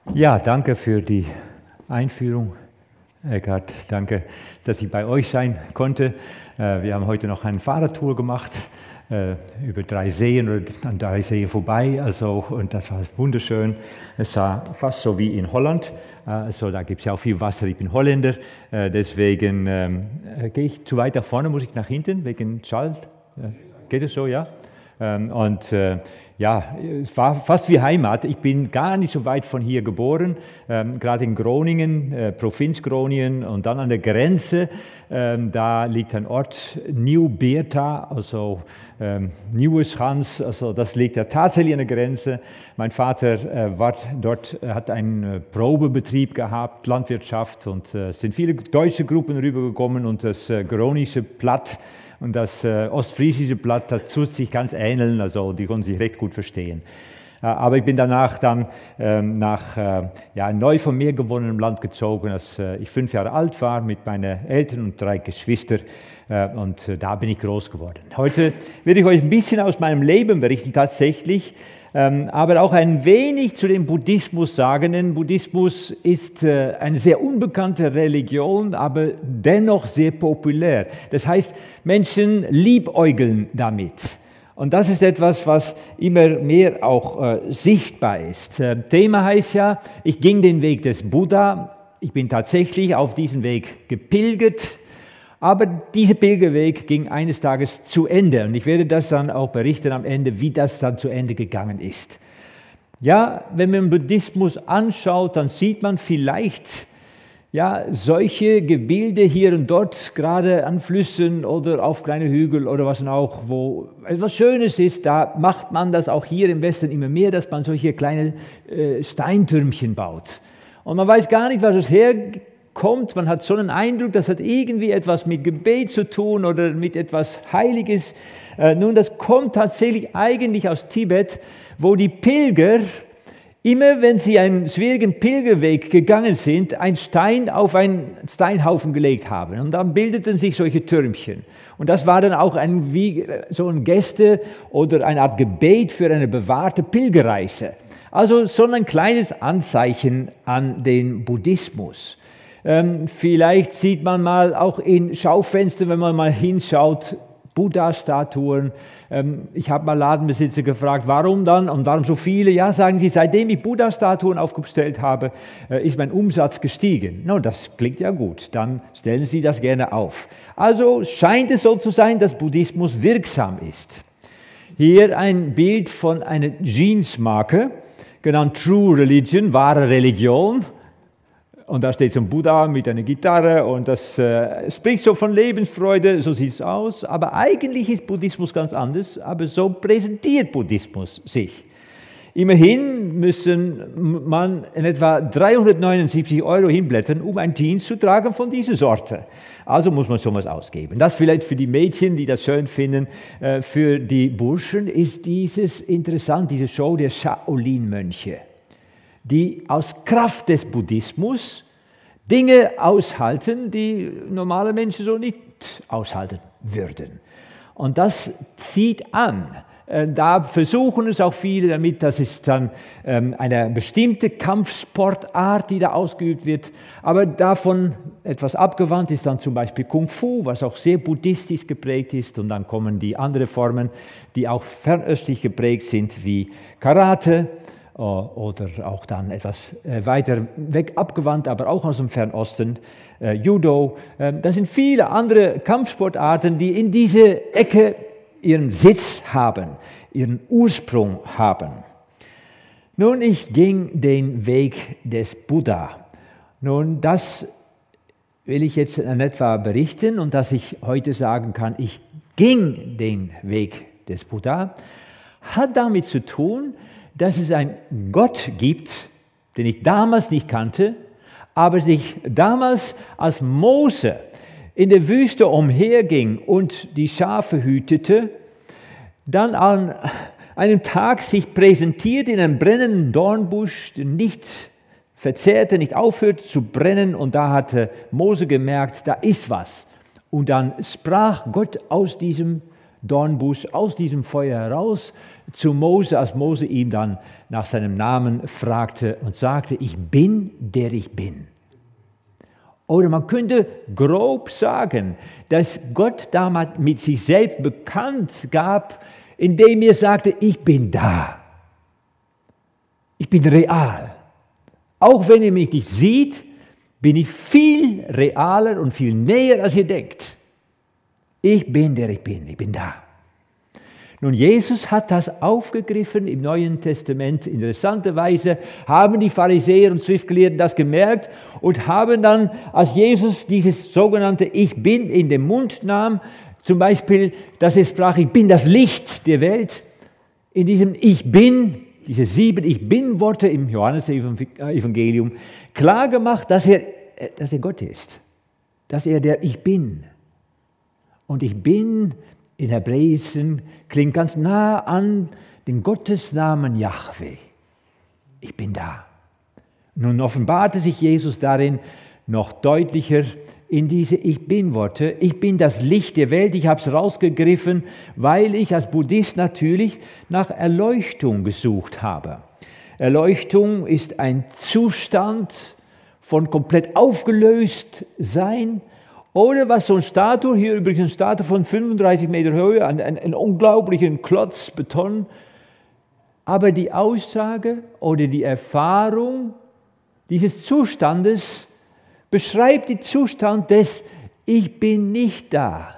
Ja, danke für die Einführung, Eckhard. Danke, dass ich bei euch sein konnte. Wir haben heute noch eine Fahrradtour gemacht über 3 Seen oder an 3 Seen vorbei. Und das war wunderschön. Es war fast so wie in Holland. Da gibt es ja auch viel Wasser. Ich bin Holländer, deswegen gehe ich zu weit nach vorne, muss ich nach hinten wegen Schall. Geht es so, ja? Es war fast wie Heimat. Ich bin gar nicht so weit von hier geboren, gerade in Groningen, Provinz Groningen und dann an der Grenze. Da liegt ein Ort, Nieuw-Beerta, Nieuweschans, das liegt ja tatsächlich an der Grenze. Mein Vater war dort, hat einen Probebetrieb gehabt, Landwirtschaft, und es sind viele deutsche Gruppen rübergekommen und das Groningsche Platt und das ostfriesische Blatt, das tut sich ganz ähneln, die konnten sich recht gut verstehen. Aber ich bin danach dann nach ein neu von mir gewonnenem Land gezogen, als ich 5 Jahre alt war, mit meinen Eltern und 3 Geschwistern. Und da bin ich groß geworden. Heute werde ich euch ein bisschen aus meinem Leben berichten, tatsächlich, aber auch ein wenig zu dem Buddhismus sagen. Denn Buddhismus ist eine sehr unbekannte Religion, aber dennoch sehr populär. Das heißt, Menschen liebäugeln damit. Und das ist etwas, was immer mehr auch sichtbar ist. Thema heißt ja, ich ging den Weg des Buddha. Ich bin tatsächlich auf diesen Weg gepilgert. Aber dieser Pilgerweg ging eines Tages zu Ende. Und ich werde das dann auch berichten am Ende, wie das dann zu Ende gegangen ist. Ja, wenn man Buddhismus anschaut, dann sieht man vielleicht solche Gebilde hier und dort, gerade an Flüssen oder auf kleine Hügel oder was auch, wo etwas Schönes ist. Da macht man das auch hier im Westen immer mehr, dass man solche kleine Steintürmchen baut. Und man weiß gar nicht, was es herkommt. Man hat so einen Eindruck, das hat irgendwie etwas mit Gebet zu tun oder mit etwas Heiliges. Nun, das kommt tatsächlich eigentlich aus Tibet, wo die Pilger immer, wenn sie einen schwierigen Pilgerweg gegangen sind, einen Stein auf einen Steinhaufen gelegt haben. Und dann bildeten sich solche Türmchen. Und das war dann auch so ein Geste oder eine Art Gebet für eine bewahrte Pilgerreise. Also so ein kleines Anzeichen an den Buddhismus. Vielleicht sieht man mal auch in Schaufenstern, wenn man mal hinschaut, Buddha-Statuen. Ich habe mal Ladenbesitzer gefragt, warum dann und warum so viele? Ja, sagen sie, seitdem ich Buddha-Statuen aufgestellt habe, ist mein Umsatz gestiegen. No, das klingt ja gut, dann stellen Sie das gerne auf. Also scheint es so zu sein, dass Buddhismus wirksam ist. Hier ein Bild von einer Jeansmarke, genannt True Religion, wahre Religion. Und da steht so ein Buddha mit einer Gitarre und das spricht so von Lebensfreude, so sieht es aus. Aber eigentlich ist Buddhismus ganz anders, aber so präsentiert Buddhismus sich. Immerhin müssen man in etwa 379 € hinblättern, um ein Jeans zu tragen von dieser Sorte. Also muss man schon was ausgeben. Das vielleicht für die Mädchen, die das schön finden. Für die Burschen ist dieses interessant, diese Show der Shaolin-Mönche, die aus Kraft des Buddhismus Dinge aushalten, die normale Menschen so nicht aushalten würden. Und das zieht an. Da versuchen es auch viele damit, das ist dann eine bestimmte Kampfsportart, die da ausgeübt wird. Aber davon etwas abgewandt ist dann zum Beispiel Kung Fu, was auch sehr buddhistisch geprägt ist. Und dann kommen die anderen Formen, die auch fernöstlich geprägt sind, wie Karate oder auch dann etwas weiter weg abgewandt, aber auch aus dem Fernosten, Judo. Das sind viele andere Kampfsportarten, die in diese Ecke ihren Sitz haben, ihren Ursprung haben. Nun, ich ging den Weg des Buddha. Nun, das will ich jetzt in etwa berichten und dass ich heute sagen kann, ich ging den Weg des Buddha, hat damit zu tun, dass es einen Gott gibt, den ich damals nicht kannte, aber sich damals als Mose in der Wüste umherging und die Schafe hütete, dann an einem Tag sich präsentiert in einem brennenden Dornbusch, der nicht verzehrte, nicht aufhörte zu brennen. Und da hatte Mose gemerkt, da ist was. Und dann sprach Gott aus diesem Dornbusch aus diesem Feuer heraus zu Mose, als Mose ihm dann nach seinem Namen fragte und sagte, ich bin, der ich bin. Oder man könnte grob sagen, dass Gott damals mit sich selbst bekannt gab, indem er sagte, ich bin da. Ich bin real. Auch wenn ihr mich nicht sieht, bin ich viel realer und viel näher, als ihr denkt. Ich bin, der ich bin da. Nun, Jesus hat das aufgegriffen im Neuen Testament. Interessanterweise haben die Pharisäer und Schriftgelehrten das gemerkt und haben dann, als Jesus dieses sogenannte Ich Bin in den Mund nahm, zum Beispiel, dass er sprach, ich bin das Licht der Welt, in diesem Ich Bin, diese 7 Ich Bin-Worte im Johannes-Evangelium, klar gemacht, dass er Gott ist, dass er der Ich Bin. Und Ich Bin in Hebräischen klingt ganz nah an den Gottesnamen Jahwe. Ich bin da. Nun offenbarte sich Jesus darin noch deutlicher in diese Ich Bin-Worte. Ich bin das Licht der Welt. Ich habe es rausgegriffen, weil ich als Buddhist natürlich nach Erleuchtung gesucht habe. Erleuchtung ist ein Zustand von komplett aufgelöst sein. Oder was so eine Statue, hier übrigens eine Statue von 35 Meter Höhe, einen unglaublichen Klotz Beton. Aber die Aussage oder die Erfahrung dieses Zustandes beschreibt den Zustand des Ich bin nicht da.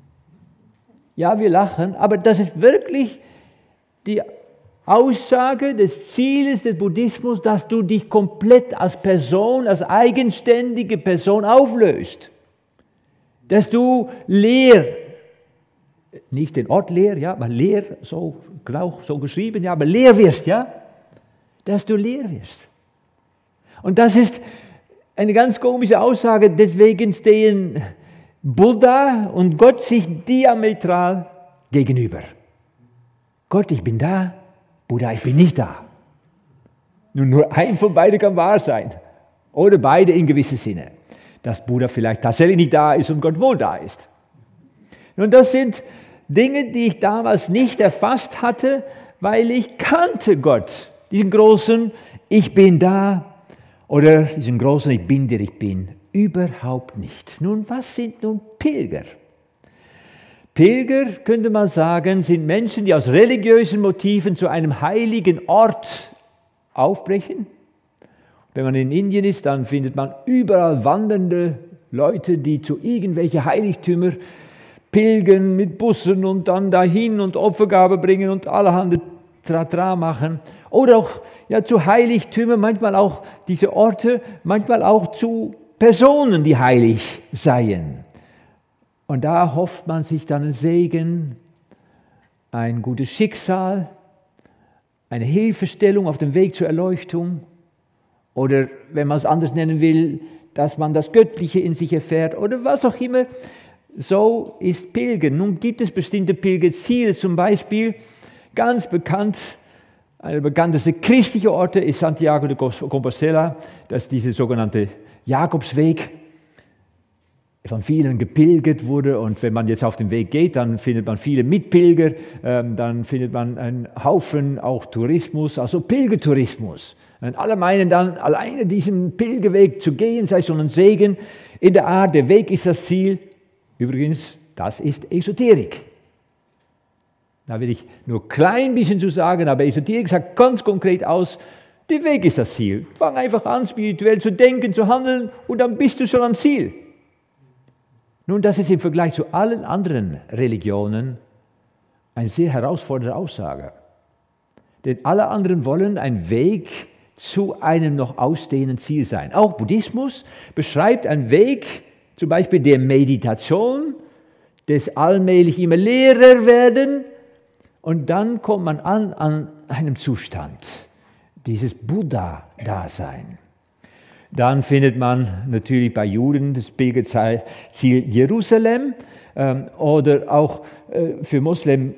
Ja, wir lachen, aber das ist wirklich die Aussage des Zieles des Buddhismus, dass du dich komplett als Person, als eigenständige Person auflöst. Dass du leer, nicht den Ort leer, ja, aber leer, so geschrieben, ja, aber leer wirst, ja, dass du leer wirst. Und das ist eine ganz komische Aussage, deswegen stehen Buddha und Gott sich diametral gegenüber. Gott, ich bin da, Buddha, ich bin nicht da. Nun, nur ein von beiden kann wahr sein, oder beide in gewissem Sinne. Dass Buddha vielleicht tatsächlich nicht da ist und Gott wohl da ist. Nun, das sind Dinge, die ich damals nicht erfasst hatte, weil ich kannte Gott, diesen großen Ich bin da oder diesen großen Ich bin, der ich bin, überhaupt nicht. Nun, was sind nun Pilger? Pilger, könnte man sagen, sind Menschen, die aus religiösen Motiven zu einem heiligen Ort aufbrechen. Wenn man in Indien ist, dann findet man überall wandernde Leute, die zu irgendwelchen Heiligtümer pilgern mit Bussen und dann dahin und Opfergabe bringen und allerhand Tratra machen. Oder auch ja, zu Heiligtümern, manchmal auch diese Orte, manchmal auch zu Personen, die heilig seien. Und da hofft man sich dann einen Segen, ein gutes Schicksal, eine Hilfestellung auf dem Weg zur Erleuchtung. Oder wenn man es anders nennen will, dass man das Göttliche in sich erfährt oder was auch immer. So ist Pilgern. Nun gibt es bestimmte Pilgerziele, zum Beispiel ganz bekannt, einer der bekanntesten christlichen Orte ist Santiago de Compostela, das ist dieser sogenannte Jakobsweg, von vielen gepilgert wurde. Und wenn man jetzt auf den Weg geht, dann findet man viele Mitpilger, dann findet man einen Haufen auch Tourismus, also Pilgertourismus. Und alle meinen dann, alleine diesen Pilgerweg zu gehen, sei schon ein Segen. In der Art, der Weg ist das Ziel. Übrigens, das ist Esoterik. Da will ich nur ein klein bisschen zu sagen, aber Esoterik sagt ganz konkret aus, der Weg ist das Ziel. Fang einfach an, spirituell zu denken, zu handeln und dann bist du schon am Ziel. Nun, das ist im Vergleich zu allen anderen Religionen eine sehr herausfordernde Aussage. Denn alle anderen wollen einen Weg zu einem noch ausdehnenden Ziel sein. Auch Buddhismus beschreibt einen Weg, zum Beispiel der Meditation, des allmählich immer leerer werden und dann kommt man an einem Zustand, dieses Buddha-Dasein. Dann findet man natürlich bei Juden das Pilgerziel Jerusalem oder auch für Moslems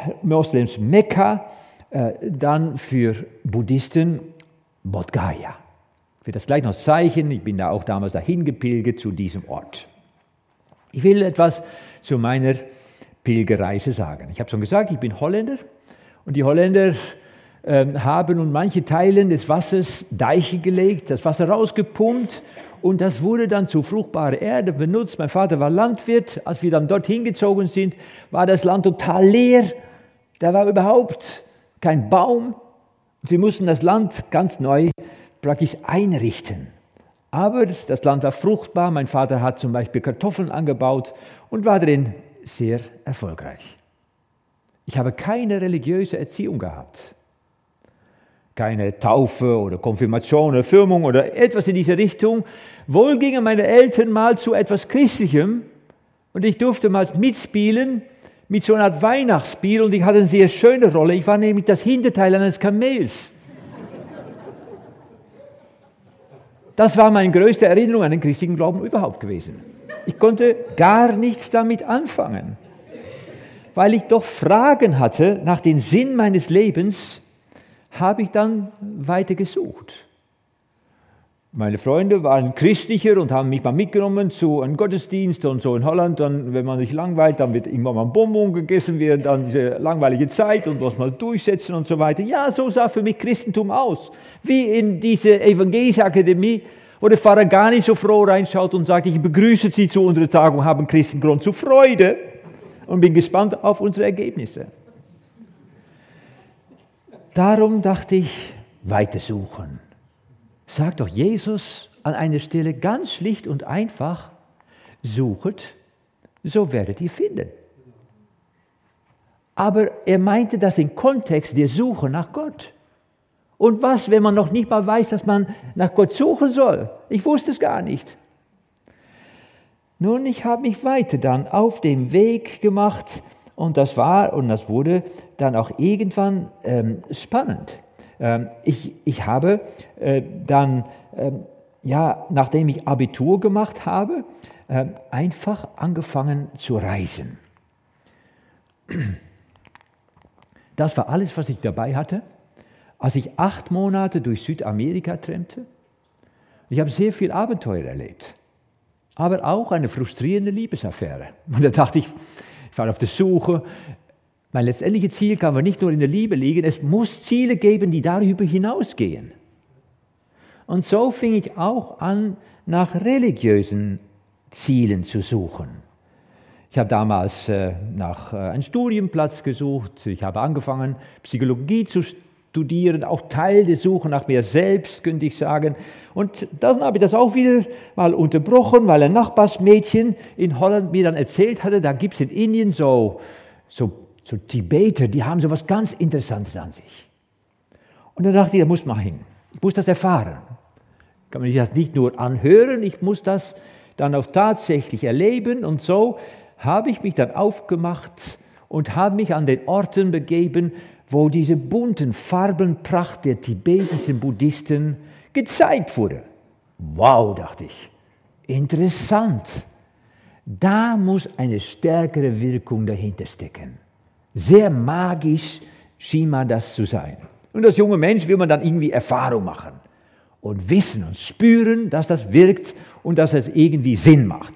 Mekka, dann für Buddhisten Bodh Gaya. Ich will das gleich noch zeichnen, ich bin da auch damals dahin gepilgert zu diesem Ort. Ich will etwas zu meiner Pilgerreise sagen. Ich habe schon gesagt, ich bin Holländer und die Holländer haben nun manche Teile des Wassers Deiche gelegt, das Wasser rausgepumpt und das wurde dann zu fruchtbarer Erde benutzt. Mein Vater war Landwirt. Als wir dann dorthin gezogen sind, war das Land total leer. Da war überhaupt kein Baum. Wir mussten das Land ganz neu praktisch einrichten. Aber das Land war fruchtbar. Mein Vater hat zum Beispiel Kartoffeln angebaut und war darin sehr erfolgreich. Ich habe keine religiöse Erziehung gehabt. Keine Taufe oder Konfirmation oder Firmung oder etwas in diese Richtung. Wohl gingen meine Eltern mal zu etwas Christlichem und ich durfte mal mitspielen mit so einer Art Weihnachtsspiel und ich hatte eine sehr schöne Rolle. Ich war nämlich das Hinterteil eines Kamels. Das war meine größte Erinnerung an den christlichen Glauben überhaupt gewesen. Ich konnte gar nichts damit anfangen, weil ich doch Fragen hatte nach dem Sinn meines Lebens, habe ich dann weiter gesucht. Meine Freunde waren christlicher und haben mich mal mitgenommen zu einem Gottesdienst und so in Holland. Dann, wenn man sich langweilt, dann wird irgendwann mal ein Bonbon gegessen, während dann diese langweilige Zeit und muss man durchsetzen und so weiter. Ja, so sah für mich Christentum aus. Wie in diese Evangelische Akademie, wo der Pfarrer gar nicht so froh reinschaut und sagt, ich begrüße Sie zu unserer Tagung, haben Christen Grund zur Freude und bin gespannt auf unsere Ergebnisse. Darum dachte ich, weitersuchen. Sagt doch Jesus an einer Stelle ganz schlicht und einfach, suchet, so werdet ihr finden. Aber er meinte das im Kontext der Suche nach Gott. Und was, wenn man noch nicht mal weiß, dass man nach Gott suchen soll? Ich wusste es gar nicht. Nun, ich habe mich weiter dann auf den Weg gemacht und das wurde dann auch irgendwann spannend. Ich habe dann, nachdem ich Abitur gemacht habe, einfach angefangen zu reisen. Das war alles, was ich dabei hatte, als ich 8 Monate durch Südamerika trennte. Ich habe sehr viel Abenteuer erlebt, aber auch eine frustrierende Liebesaffäre. Und da dachte ich war auf der Suche. Mein letztendliches Ziel kann aber nicht nur in der Liebe liegen, es muss Ziele geben, die darüber hinausgehen. Und so fing ich auch an, nach religiösen Zielen zu suchen. Ich habe damals nach einem Studienplatz gesucht, ich habe angefangen, Psychologie zu studieren, auch Teil der Suche nach mir selbst, könnte ich sagen. Und dann habe ich das auch wieder mal unterbrochen, weil ein Nachbarsmädchen in Holland mir dann erzählt hatte, da gibt es in Indien so Tibeter, die haben so was ganz Interessantes an sich. Und dann dachte ich, da muss man hin. Ich muss das erfahren. Ich kann mir das nicht nur anhören, ich muss das dann auch tatsächlich erleben. Und so habe ich mich dann aufgemacht und habe mich an den Orten begeben, wo diese bunten Farbenpracht der tibetischen Buddhisten gezeigt wurde. Wow, dachte ich, interessant. Da muss eine stärkere Wirkung dahinter stecken. Sehr magisch schien mir das zu sein. Und als junger Mensch will man dann irgendwie Erfahrung machen und wissen und spüren, dass das wirkt und dass es irgendwie Sinn macht.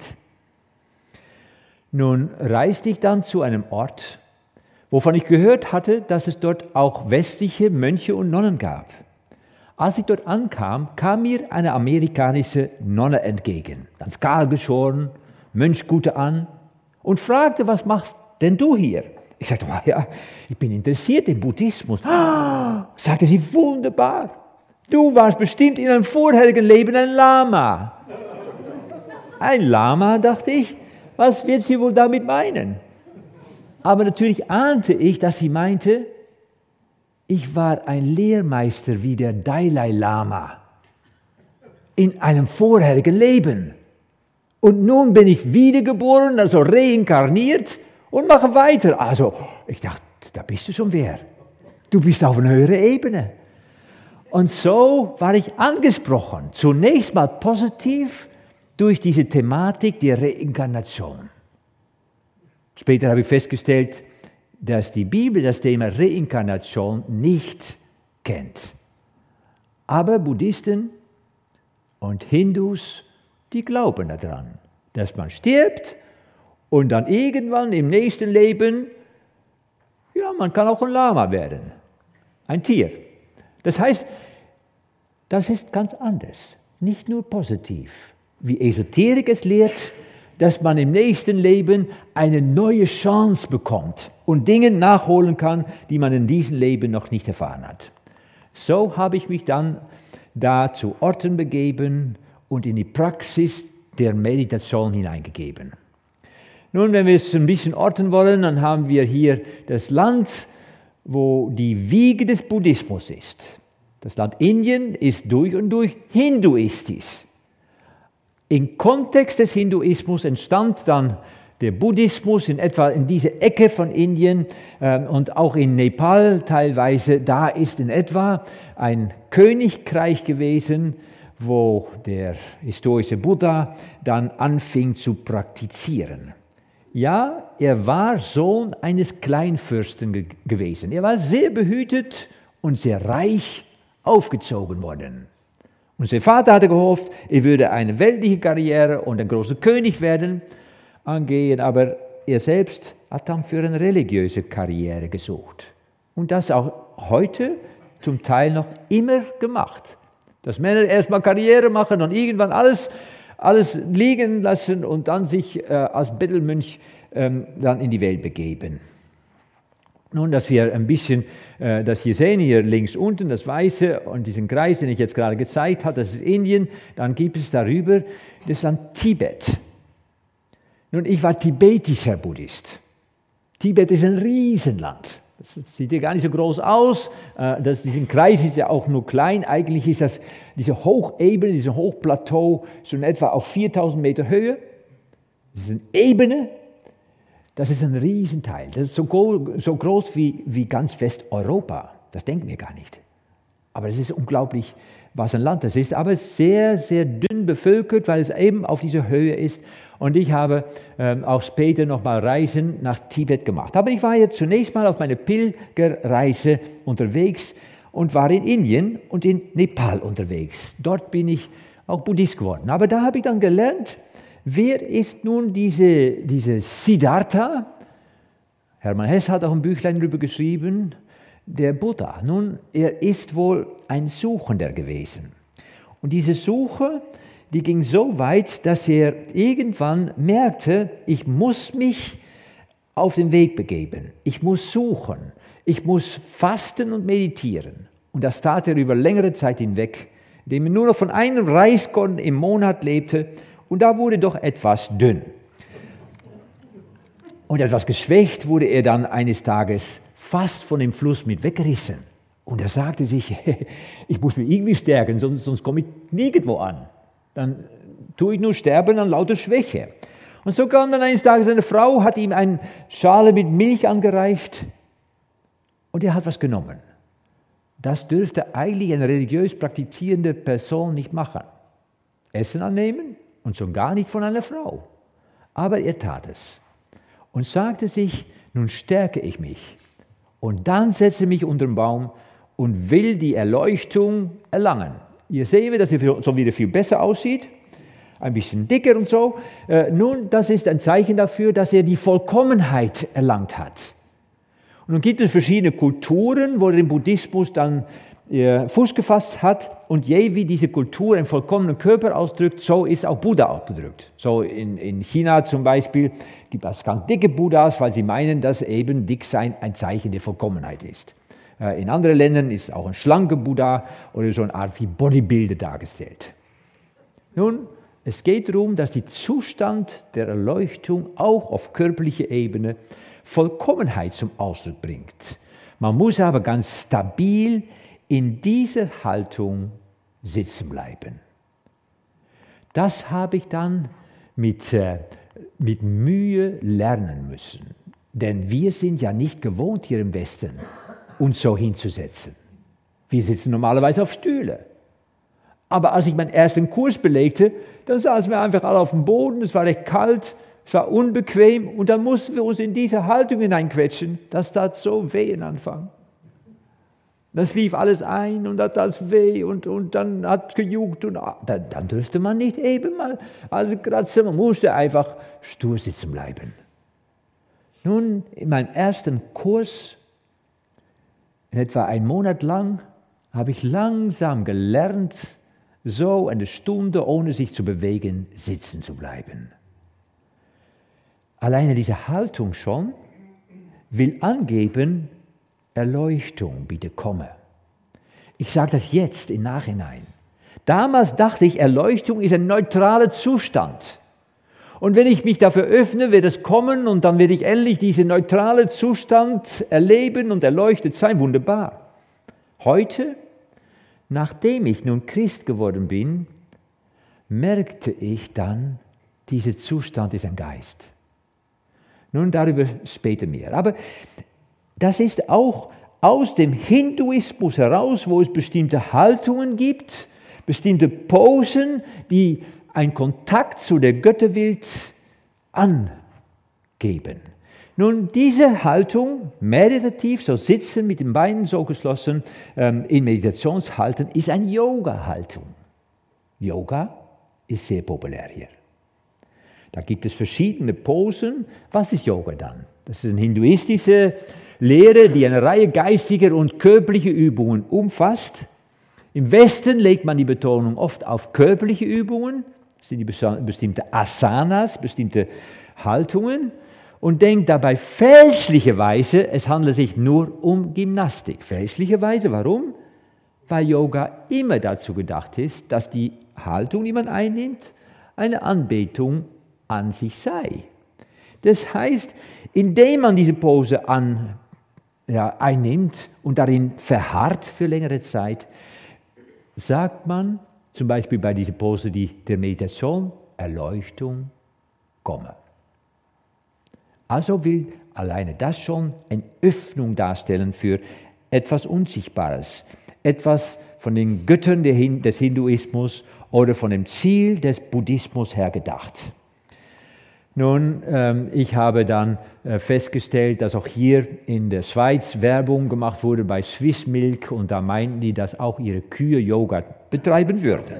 Nun reiste ich dann zu einem Ort, wovon ich gehört hatte, dass es dort auch westliche Mönche und Nonnen gab. Als ich dort ankam, kam mir eine amerikanische Nonne entgegen, ganz kahl geschoren, Mönchskutte an und fragte, was machst denn du hier? Ich sagte, oh ja, ich bin interessiert im Buddhismus. Sagte sie, wunderbar, du warst bestimmt in einem vorherigen Leben ein Lama. Ein Lama, dachte ich, was wird sie wohl damit meinen? Aber natürlich ahnte ich, dass sie meinte, ich war ein Lehrmeister wie der Dalai Lama in einem vorherigen Leben. Und nun bin ich wiedergeboren, also reinkarniert und mache weiter. Also, ich dachte, da bist du schon wer. Du bist auf einer höheren Ebene. Und so war ich angesprochen, zunächst mal positiv durch diese Thematik der Reinkarnation. Später habe ich festgestellt, dass die Bibel das Thema Reinkarnation nicht kennt. Aber Buddhisten und Hindus, die glauben daran, dass man stirbt Und dann irgendwann im nächsten Leben, ja, man kann auch ein Lama werden, ein Tier. Das heißt, das ist ganz anders, nicht nur positiv, wie Esoterik es lehrt, dass man im nächsten Leben eine neue Chance bekommt und Dinge nachholen kann, die man in diesem Leben noch nicht erfahren hat. So habe ich mich dann da zu Orten begeben und in die Praxis der Meditation hineingegeben. Nun, wenn wir es ein bisschen orten wollen, dann haben wir hier das Land, wo die Wiege des Buddhismus ist. Das Land Indien ist durch und durch hinduistisch. Im Kontext des Hinduismus entstand dann der Buddhismus in etwa in diese Ecke von Indien und auch in Nepal teilweise. Da ist in etwa ein Königreich gewesen, wo der historische Buddha dann anfing zu praktizieren. Ja, er war Sohn eines Kleinfürsten gewesen. Er war sehr behütet und sehr reich aufgezogen worden. Und sein Vater hatte gehofft, er würde eine weltliche Karriere und ein großer König werden, angehen, aber er selbst hat dann für eine religiöse Karriere gesucht. Und das auch heute zum Teil noch immer gemacht. Dass Männer erstmal Karriere machen und irgendwann alles liegen lassen und dann sich als Bettelmönch dann in die Welt begeben. Nun, dass wir ein bisschen das hier sehen, hier links unten, das Weiße und diesen Kreis, den ich jetzt gerade gezeigt habe, das ist Indien. Dann gibt es darüber das Land Tibet. Nun, ich war tibetischer Buddhist. Tibet ist ein Riesenland. Das sieht ja gar nicht so groß aus. Diesen Kreis ist ja auch nur klein. Eigentlich ist das diese Hochebene, dieses Hochplateau, so in etwa auf 4000 Meter Höhe. Das ist eine Ebene. Das ist ein Riesenteil. Das ist so groß wie ganz Westeuropa. Das denken wir gar nicht. Aber es ist unglaublich, was ein Land das ist. Aber sehr, sehr dünn bevölkert, weil es eben auf dieser Höhe ist. Und ich habe auch später nochmal Reisen nach Tibet gemacht. Aber ich war jetzt zunächst mal auf meiner Pilgerreise unterwegs und war in Indien und in Nepal unterwegs. Dort bin ich auch Buddhist geworden. Aber da habe ich dann gelernt, wer ist nun diese Siddhartha? Hermann Hesse hat auch ein Büchlein darüber geschrieben, der Buddha. Nun, er ist wohl ein Suchender gewesen. Und diese Suche, die ging so weit, dass er irgendwann merkte, ich muss mich auf den Weg begeben. Ich muss suchen. Ich muss fasten und meditieren. Und das tat er über längere Zeit hinweg, indem er nur noch von einem Reiskorn im Monat lebte. Und da wurde doch etwas dünn. Und etwas geschwächt wurde er dann eines Tages fast von dem Fluss mit weggerissen. Und er sagte sich, ich muss mich irgendwie stärken, sonst komme ich nirgendwo an. Dann tue ich nur sterben an lauter Schwäche. Und so kam dann eines Tages eine Frau, hat ihm eine Schale mit Milch angereicht und er hat was genommen. Das dürfte eigentlich eine religiös praktizierende Person nicht machen. Essen annehmen und schon gar nicht von einer Frau. Aber er tat es und sagte sich, nun stärke ich mich und dann setze mich unter den Baum und will die Erleuchtung erlangen. Hier sehen wir, dass er schon wieder viel besser aussieht, ein bisschen dicker und so. Nun, das ist ein Zeichen dafür, dass er die Vollkommenheit erlangt hat. Und nun gibt es verschiedene Kulturen, wo der Buddhismus dann Fuß gefasst hat. Und je wie diese Kultur einen vollkommenen Körper ausdrückt, so ist auch Buddha ausgedrückt. So in China zum Beispiel gibt es ganz dicke Buddhas, weil sie meinen, dass eben Dicksein ein Zeichen der Vollkommenheit ist. In anderen Ländern ist auch ein schlanker Buddha oder so eine Art wie Bodybuilder dargestellt. Nun, es geht darum, dass der Zustand der Erleuchtung auch auf körperlicher Ebene Vollkommenheit zum Ausdruck bringt. Man muss aber ganz stabil in dieser Haltung sitzen bleiben. Das habe ich dann mit Mühe lernen müssen. Denn wir sind ja nicht gewohnt hier im Westen, uns so hinzusetzen. Wir sitzen normalerweise auf Stühle. Aber als ich meinen ersten Kurs belegte, dann saßen wir einfach alle auf dem Boden, es war recht kalt, es war unbequem und dann mussten wir uns in diese Haltung hineinquetschen. Das tat so weh am Anfang. Das lief alles ein und das tat weh und dann hat es gejuckt und dann dürfte man nicht eben mal, also kratzen, man musste einfach stur sitzen bleiben. Nun, in meinem ersten Kurs, in etwa einen Monat lang, habe ich langsam gelernt, so eine Stunde, ohne sich zu bewegen, sitzen zu bleiben. Alleine diese Haltung schon will angeben, Erleuchtung, bitte komme. Ich sage das jetzt im Nachhinein. Damals dachte ich, Erleuchtung ist ein neutraler Zustand. Und wenn ich mich dafür öffne, wird es kommen und dann werde ich endlich diesen neutralen Zustand erleben und erleuchtet sein. Wunderbar. Heute, nachdem ich nun Christ geworden bin, merkte ich dann, dieser Zustand ist ein Geist. Nun, darüber später mehr. Aber das ist auch aus dem Hinduismus heraus, wo es bestimmte Haltungen gibt, bestimmte Posen, die einen Kontakt zu der Götterwelt angeben. Nun, diese Haltung, meditativ, so sitzen mit den Beinen so geschlossen, in Meditationshalten, ist eine Yoga-Haltung. Yoga ist sehr populär hier. Da gibt es verschiedene Posen. Was ist Yoga dann? Das ist eine hinduistische Lehre, die eine Reihe geistiger und körperlicher Übungen umfasst. Im Westen legt man die Betonung oft auf körperliche Übungen, das sind die bestimmte Asanas, bestimmte Haltungen, und denkt dabei fälschlicherweise, es handle sich nur um Gymnastik. Fälschlicherweise, warum? Weil Yoga immer dazu gedacht ist, dass die Haltung, die man einnimmt, eine Anbetung an sich sei. Das heißt, indem man diese Pose einnimmt und darin verharrt für längere Zeit, sagt man, zum Beispiel bei dieser Pose der Meditation, Erleuchtung, komme. Also will alleine das schon eine Öffnung darstellen für etwas Unsichtbares, etwas von den Göttern des Hinduismus oder von dem Ziel des Buddhismus her gedacht. Nun, ich habe dann festgestellt, dass auch hier in der Schweiz Werbung gemacht wurde bei Swiss Milk und da meinten die, dass auch ihre Kühe Yoga betreiben würden.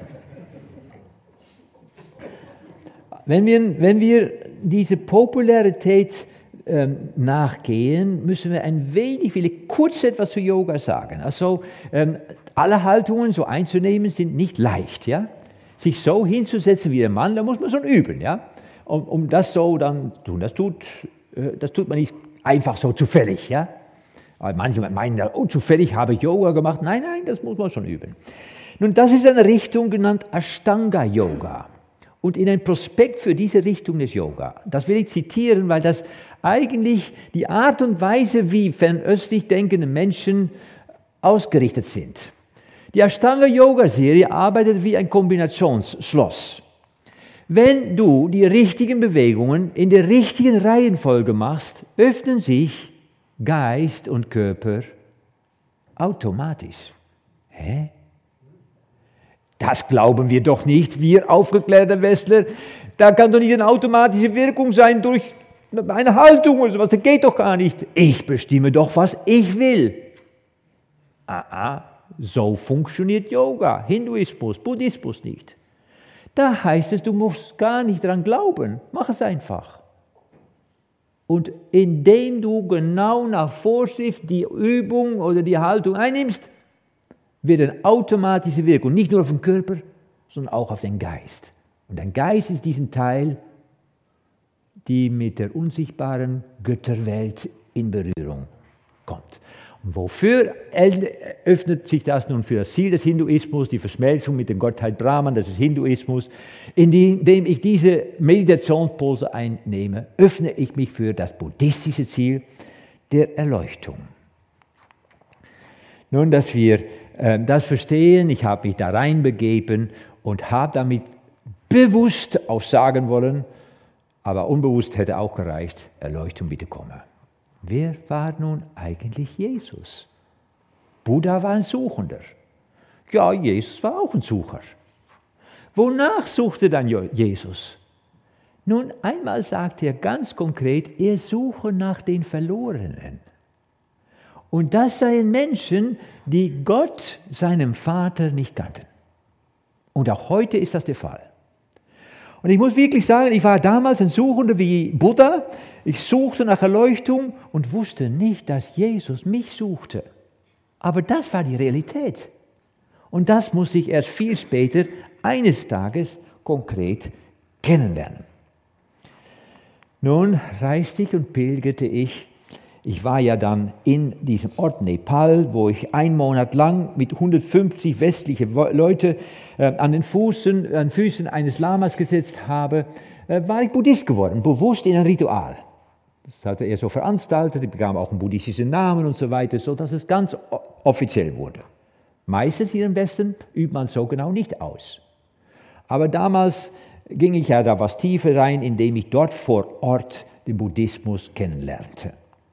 Wenn wir diese Popularität nachgehen, müssen wir kurz etwas zu Yoga sagen. Also alle Haltungen so einzunehmen sind nicht leicht, ja. Sich so hinzusetzen wie der Mann, da muss man schon üben, ja. Um das so dann tun, das tut man nicht einfach so zufällig, ja. Aber manche meinen, zufällig habe ich Yoga gemacht. Nein, das muss man schon üben. Nun, das ist eine Richtung genannt Ashtanga-Yoga. Und in einem Prospekt für diese Richtung des Yoga, das will ich zitieren, weil das eigentlich die Art und Weise, wie fernöstlich denkende Menschen ausgerichtet sind. Die Ashtanga-Yoga-Serie arbeitet wie ein Kombinationsschloss. Wenn du die richtigen Bewegungen in der richtigen Reihenfolge machst, öffnen sich Geist und Körper automatisch. Hä? Das glauben wir doch nicht, wir aufgeklärte Westler. Da kann doch nicht eine automatische Wirkung sein durch eine Haltung oder sowas. Das geht doch gar nicht. Ich bestimme doch, was ich will. So funktioniert Yoga, Hinduismus, Buddhismus nicht. Da heißt es, du musst gar nicht dran glauben. Mach es einfach. Und indem du genau nach Vorschrift die Übung oder die Haltung einnimmst, wird eine automatische Wirkung, nicht nur auf den Körper, sondern auch auf den Geist. Und dein Geist ist diesen Teil, die mit der unsichtbaren Götterwelt in Berührung kommt. Und wofür öffnet sich das nun für das Ziel des Hinduismus, die Verschmelzung mit der Gottheit Brahman, das ist Hinduismus. Indem ich diese Meditationspose einnehme, öffne ich mich für das buddhistische Ziel der Erleuchtung. Nun, dass wir das verstehen, ich habe mich da reinbegeben und habe damit bewusst auch sagen wollen, aber unbewusst hätte auch gereicht, Erleuchtung bitte komme. Wer war nun eigentlich Jesus? Buddha war ein Suchender. Ja, Jesus war auch ein Sucher. Wonach suchte dann Jesus? Nun, einmal sagt er ganz konkret, er suche nach den Verlorenen. Und das seien Menschen, die Gott, seinem Vater, nicht kannten. Und auch heute ist das der Fall. Und ich muss wirklich sagen, ich war damals ein Suchender wie Buddha. Ich suchte nach Erleuchtung und wusste nicht, dass Jesus mich suchte. Aber das war die Realität. Und das muss ich erst viel später, eines Tages, konkret kennenlernen. Nun reiste ich und pilgerte ich. Ich war ja dann in diesem Ort Nepal, wo ich 1 Monat lang mit 150 westlichen Leuten an den Füßen eines Lamas gesetzt habe, war ich Buddhist geworden, bewusst in ein Ritual. Das hatte er so veranstaltet, ich bekam auch einen buddhistischen Namen und so weiter, sodass es ganz offiziell wurde. Meistens hier im Westen übt man so genau nicht aus. Aber damals ging ich ja da was tiefer rein, indem ich dort vor Ort den Buddhismus kennenlernte.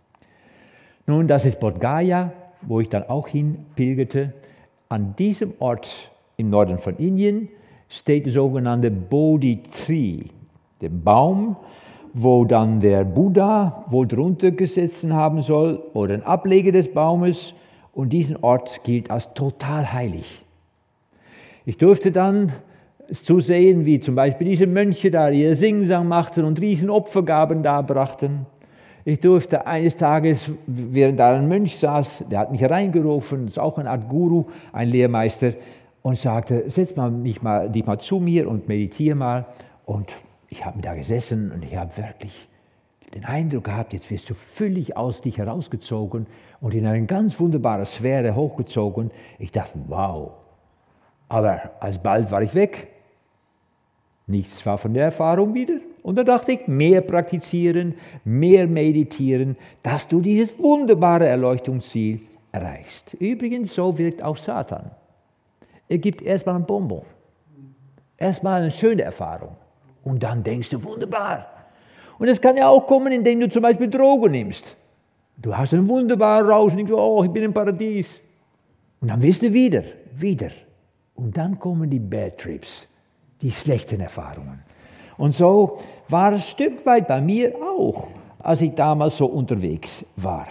Nun, das ist Bodh Gaya, wo ich dann auch hinpilgerte. An diesem Ort im Norden von Indien steht der sogenannte Bodhi Tree, der Baum, wo dann der Buddha wohl drunter gesessen haben soll oder ein Ableger des Baumes, und diesen Ort gilt als total heilig. Ich durfte dann zusehen, wie zum Beispiel diese Mönche da ihr Singsang machten und riesen Opfergaben darbrachten. Ich durfte eines Tages, während da ein Mönch saß, der hat mich hereingerufen, das ist auch eine Art Guru, ein Lehrmeister, und sagte, setz dich mal zu mir und meditiere mal. Und ich habe da gesessen und ich habe wirklich den Eindruck gehabt, jetzt wirst du völlig aus dich herausgezogen und in eine ganz wunderbare Sphäre hochgezogen. Ich dachte, wow. Aber alsbald war ich weg. Nichts war von der Erfahrung wieder. Und da dachte ich, mehr praktizieren, mehr meditieren, dass du dieses wunderbare Erleuchtungsziel erreichst. Übrigens, so wirkt auch Satan. Er gibt erstmal ein Bonbon, erstmal eine schöne Erfahrung. Und dann denkst du, wunderbar. Und es kann ja auch kommen, indem du zum Beispiel Drogen nimmst. Du hast einen wunderbaren Rausch und denkst, oh, ich bin im Paradies. Und dann wirst du wieder. Und dann kommen die Bad Trips, die schlechten Erfahrungen. Und so war es ein Stück weit bei mir auch, als ich damals so unterwegs war.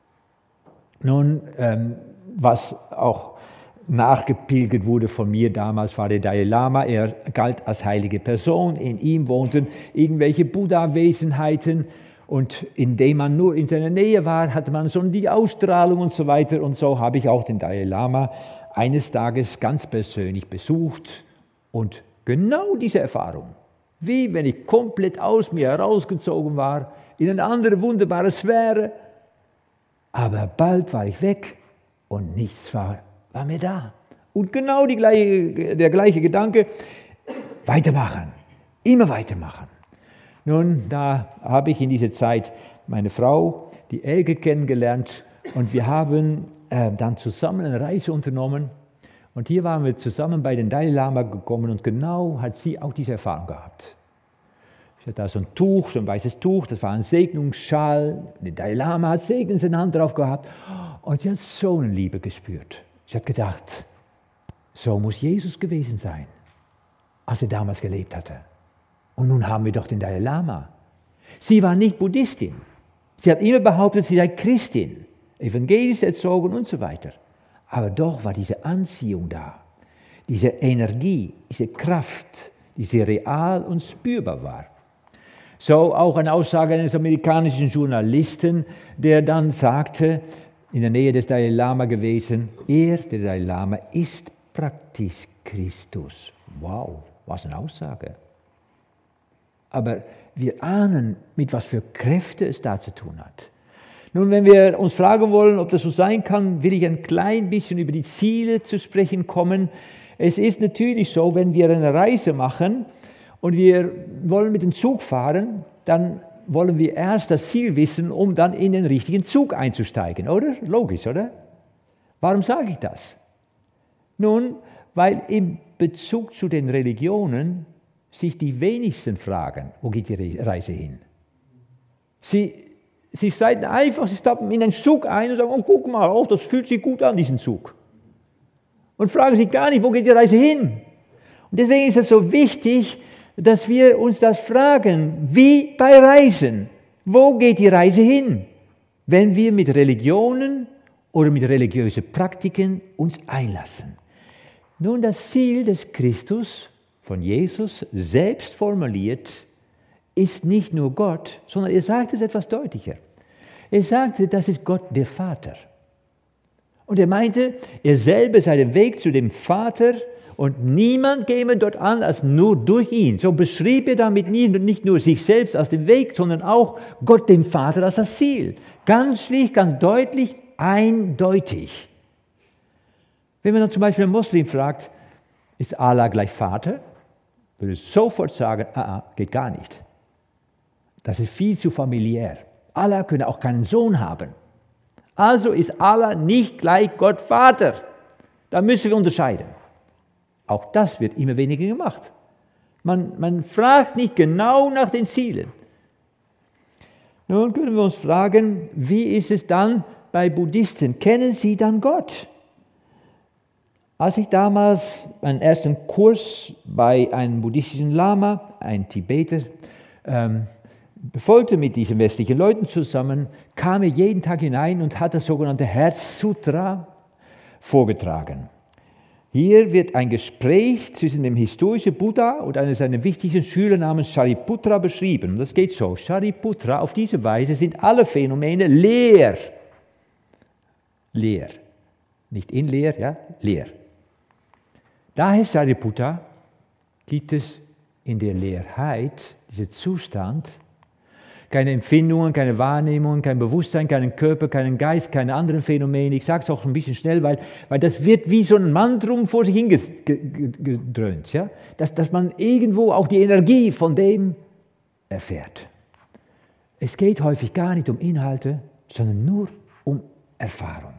Nun, was auch nachgepilgert wurde von mir damals, war der Dalai Lama. Er galt als heilige Person. In ihm wohnten irgendwelche Buddha-Wesenheiten. Und indem man nur in seiner Nähe war, hatte man so die Ausstrahlung und so weiter. Und so habe ich auch den Dalai Lama eines Tages ganz persönlich besucht. Und genau diese Erfahrung, wie wenn ich komplett aus mir herausgezogen war, in eine andere wunderbare Sphäre. Aber bald war ich weg und nichts war mir da. Und genau der gleiche Gedanke, weitermachen, immer weitermachen. Nun, da habe ich in dieser Zeit meine Frau, die Elke, kennengelernt und wir haben dann zusammen eine Reise unternommen. Und hier waren wir zusammen bei den Dalai Lama gekommen und genau hat sie auch diese Erfahrung gehabt. Sie hat da so ein Tuch, so ein weißes Tuch, das war ein Segnungsschal. Der Dalai Lama hat Segen in seiner Hand drauf gehabt und sie hat so eine Liebe gespürt. Sie hat gedacht, so muss Jesus gewesen sein, als er damals gelebt hatte. Und nun haben wir doch den Dalai Lama. Sie war nicht Buddhistin. Sie hat immer behauptet, sie sei Christin, evangelisch erzogen und so weiter. Aber doch war diese Anziehung da, diese Energie, diese Kraft, die sehr real und spürbar war. So auch eine Aussage eines amerikanischen Journalisten, der dann sagte, in der Nähe des Dalai Lama gewesen, der Dalai Lama, ist praktisch Christus. Wow, was eine Aussage. Aber wir ahnen, mit was für Kräfte es da zu tun hat. Nun, wenn wir uns fragen wollen, ob das so sein kann, will ich ein klein bisschen über die Ziele zu sprechen kommen. Es ist natürlich so, wenn wir eine Reise machen und wir wollen mit dem Zug fahren, dann wollen wir erst das Ziel wissen, um dann in den richtigen Zug einzusteigen, oder? Logisch, oder? Warum sage ich das? Nun, weil im Bezug zu den Religionen sich die wenigsten fragen, wo geht die Reise hin? Sie steigen einfach, sie stappen in den Zug ein und sagen, oh, guck mal, oh, das fühlt sich gut an, diesen Zug. Und fragen sich gar nicht, wo geht die Reise hin? Und deswegen ist es so wichtig, dass wir uns das fragen, wie bei Reisen. Wo geht die Reise hin, wenn wir mit Religionen oder mit religiösen Praktiken uns einlassen? Nun, das Ziel des Christus von Jesus selbst formuliert, ist nicht nur Gott, sondern er sagt es etwas deutlicher. Er sagte, das ist Gott der Vater. Und er meinte, er selber sei der Weg zu dem Vater und niemand käme dort an als nur durch ihn. So beschrieb er damit nicht nur sich selbst als den Weg, sondern auch Gott, den Vater, als das Ziel. Ganz schlicht, ganz deutlich, eindeutig. Wenn man dann zum Beispiel einen Muslim fragt, ist Allah gleich Vater? Würde sofort sagen, geht gar nicht. Das ist viel zu familiär. Allah könne auch keinen Sohn haben. Also ist Allah nicht gleich Gott Vater. Da müssen wir unterscheiden. Auch das wird immer weniger gemacht. Man fragt nicht genau nach den Zielen. Nun können wir uns fragen, wie ist es dann bei Buddhisten? Kennen sie dann Gott? Als ich damals meinen ersten Kurs bei einem buddhistischen Lama, ein Tibeter, befolgte mit diesen westlichen Leuten zusammen, kam er jeden Tag hinein und hat das sogenannte Herzsutra vorgetragen. Hier wird ein Gespräch zwischen dem historischen Buddha und einem seiner wichtigsten Schüler namens Shariputra beschrieben. Und das geht so: Shariputra, auf diese Weise sind alle Phänomene leer. Leer. Nicht in leer, ja, leer. Daher, Shariputra, gibt es in der Leerheit, dieser Zustand, keine Empfindungen, keine Wahrnehmungen, kein Bewusstsein, keinen Körper, keinen Geist, keine anderen Phänomene. Ich sage es auch ein bisschen schnell, weil das wird wie so ein Mantrum vor sich hingedröhnt. Ja? Dass man irgendwo auch die Energie von dem erfährt. Es geht häufig gar nicht um Inhalte, sondern nur um Erfahrung.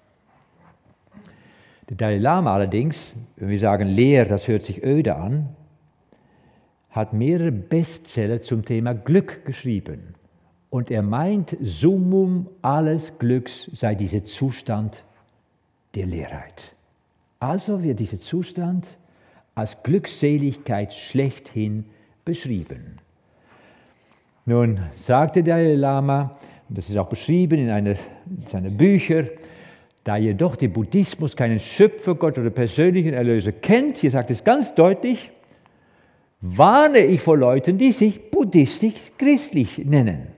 Der Dalai Lama allerdings, wenn wir sagen leer, das hört sich öde an, hat mehrere Bestseller zum Thema Glück geschrieben. Und er meint, Summum alles Glücks sei dieser Zustand der Leerheit. Also wird dieser Zustand als Glückseligkeit schlechthin beschrieben. Nun sagte der Dalai Lama, und das ist auch beschrieben in einer seiner Bücher, da jedoch der Buddhismus keinen Schöpfergott oder persönlichen Erlöser kennt, hier sagt es ganz deutlich, warne ich vor Leuten, die sich buddhistisch-christlich nennen.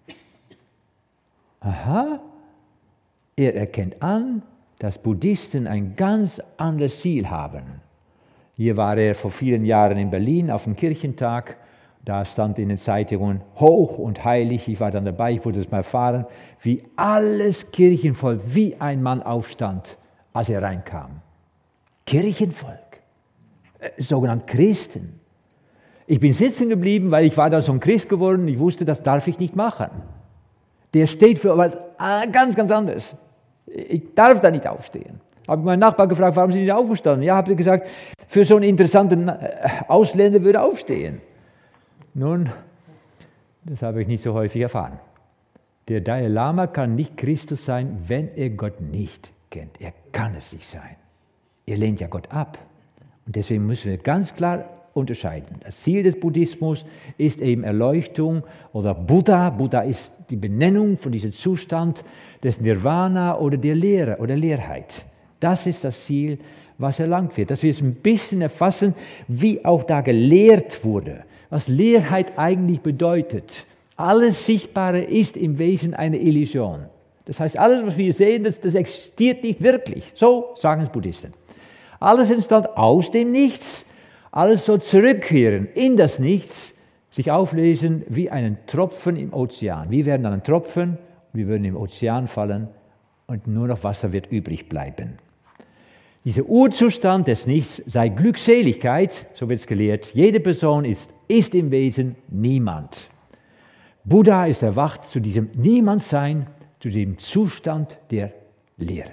Aha, er erkennt an, dass Buddhisten ein ganz anderes Ziel haben. Hier war er vor vielen Jahren in Berlin auf dem Kirchentag. Da stand in den Zeitungen hoch und heilig, ich war dann dabei, ich wurde das mal erfahren, wie alles Kirchenvolk wie ein Mann aufstand, als er reinkam. Kirchenvolk, sogenannt Christen. Ich bin sitzen geblieben, weil ich war da so ein Christ geworden, ich wusste, das darf ich nicht machen. Der steht für was ganz, ganz anderes. Ich darf da nicht aufstehen. Habe ich meinen Nachbar gefragt, warum sind Sie nicht aufgestanden? Ja, habt ihr gesagt, für so einen interessanten Ausländer würde aufstehen. Nun, das habe ich nicht so häufig erfahren. Der Dalai Lama kann nicht Christus sein, wenn er Gott nicht kennt. Er kann es nicht sein. Er lehnt ja Gott ab. Und deswegen müssen wir ganz klar unterscheiden. Das Ziel des Buddhismus ist eben Erleuchtung oder Buddha. Buddha ist die Benennung von diesem Zustand des Nirvana oder der Leere oder Leerheit. Das ist das Ziel, was erlangt wird. Dass wir es ein bisschen erfassen, wie auch da gelehrt wurde, was Leerheit eigentlich bedeutet. Alles Sichtbare ist im Wesen eine Illusion. Das heißt, alles, was wir sehen, das existiert nicht wirklich. So sagen es Buddhisten. Alles entstand aus dem Nichts. Alles soll zurückkehren in das Nichts, sich auflösen wie einen Tropfen im Ozean. Wir werden dann ein Tropfen, wir würden im Ozean fallen und nur noch Wasser wird übrig bleiben. Dieser Urzustand des Nichts sei Glückseligkeit, so wird es gelehrt. Jede Person ist im Wesen niemand. Buddha ist erwacht zu diesem Niemandsein, zu dem Zustand der Leere.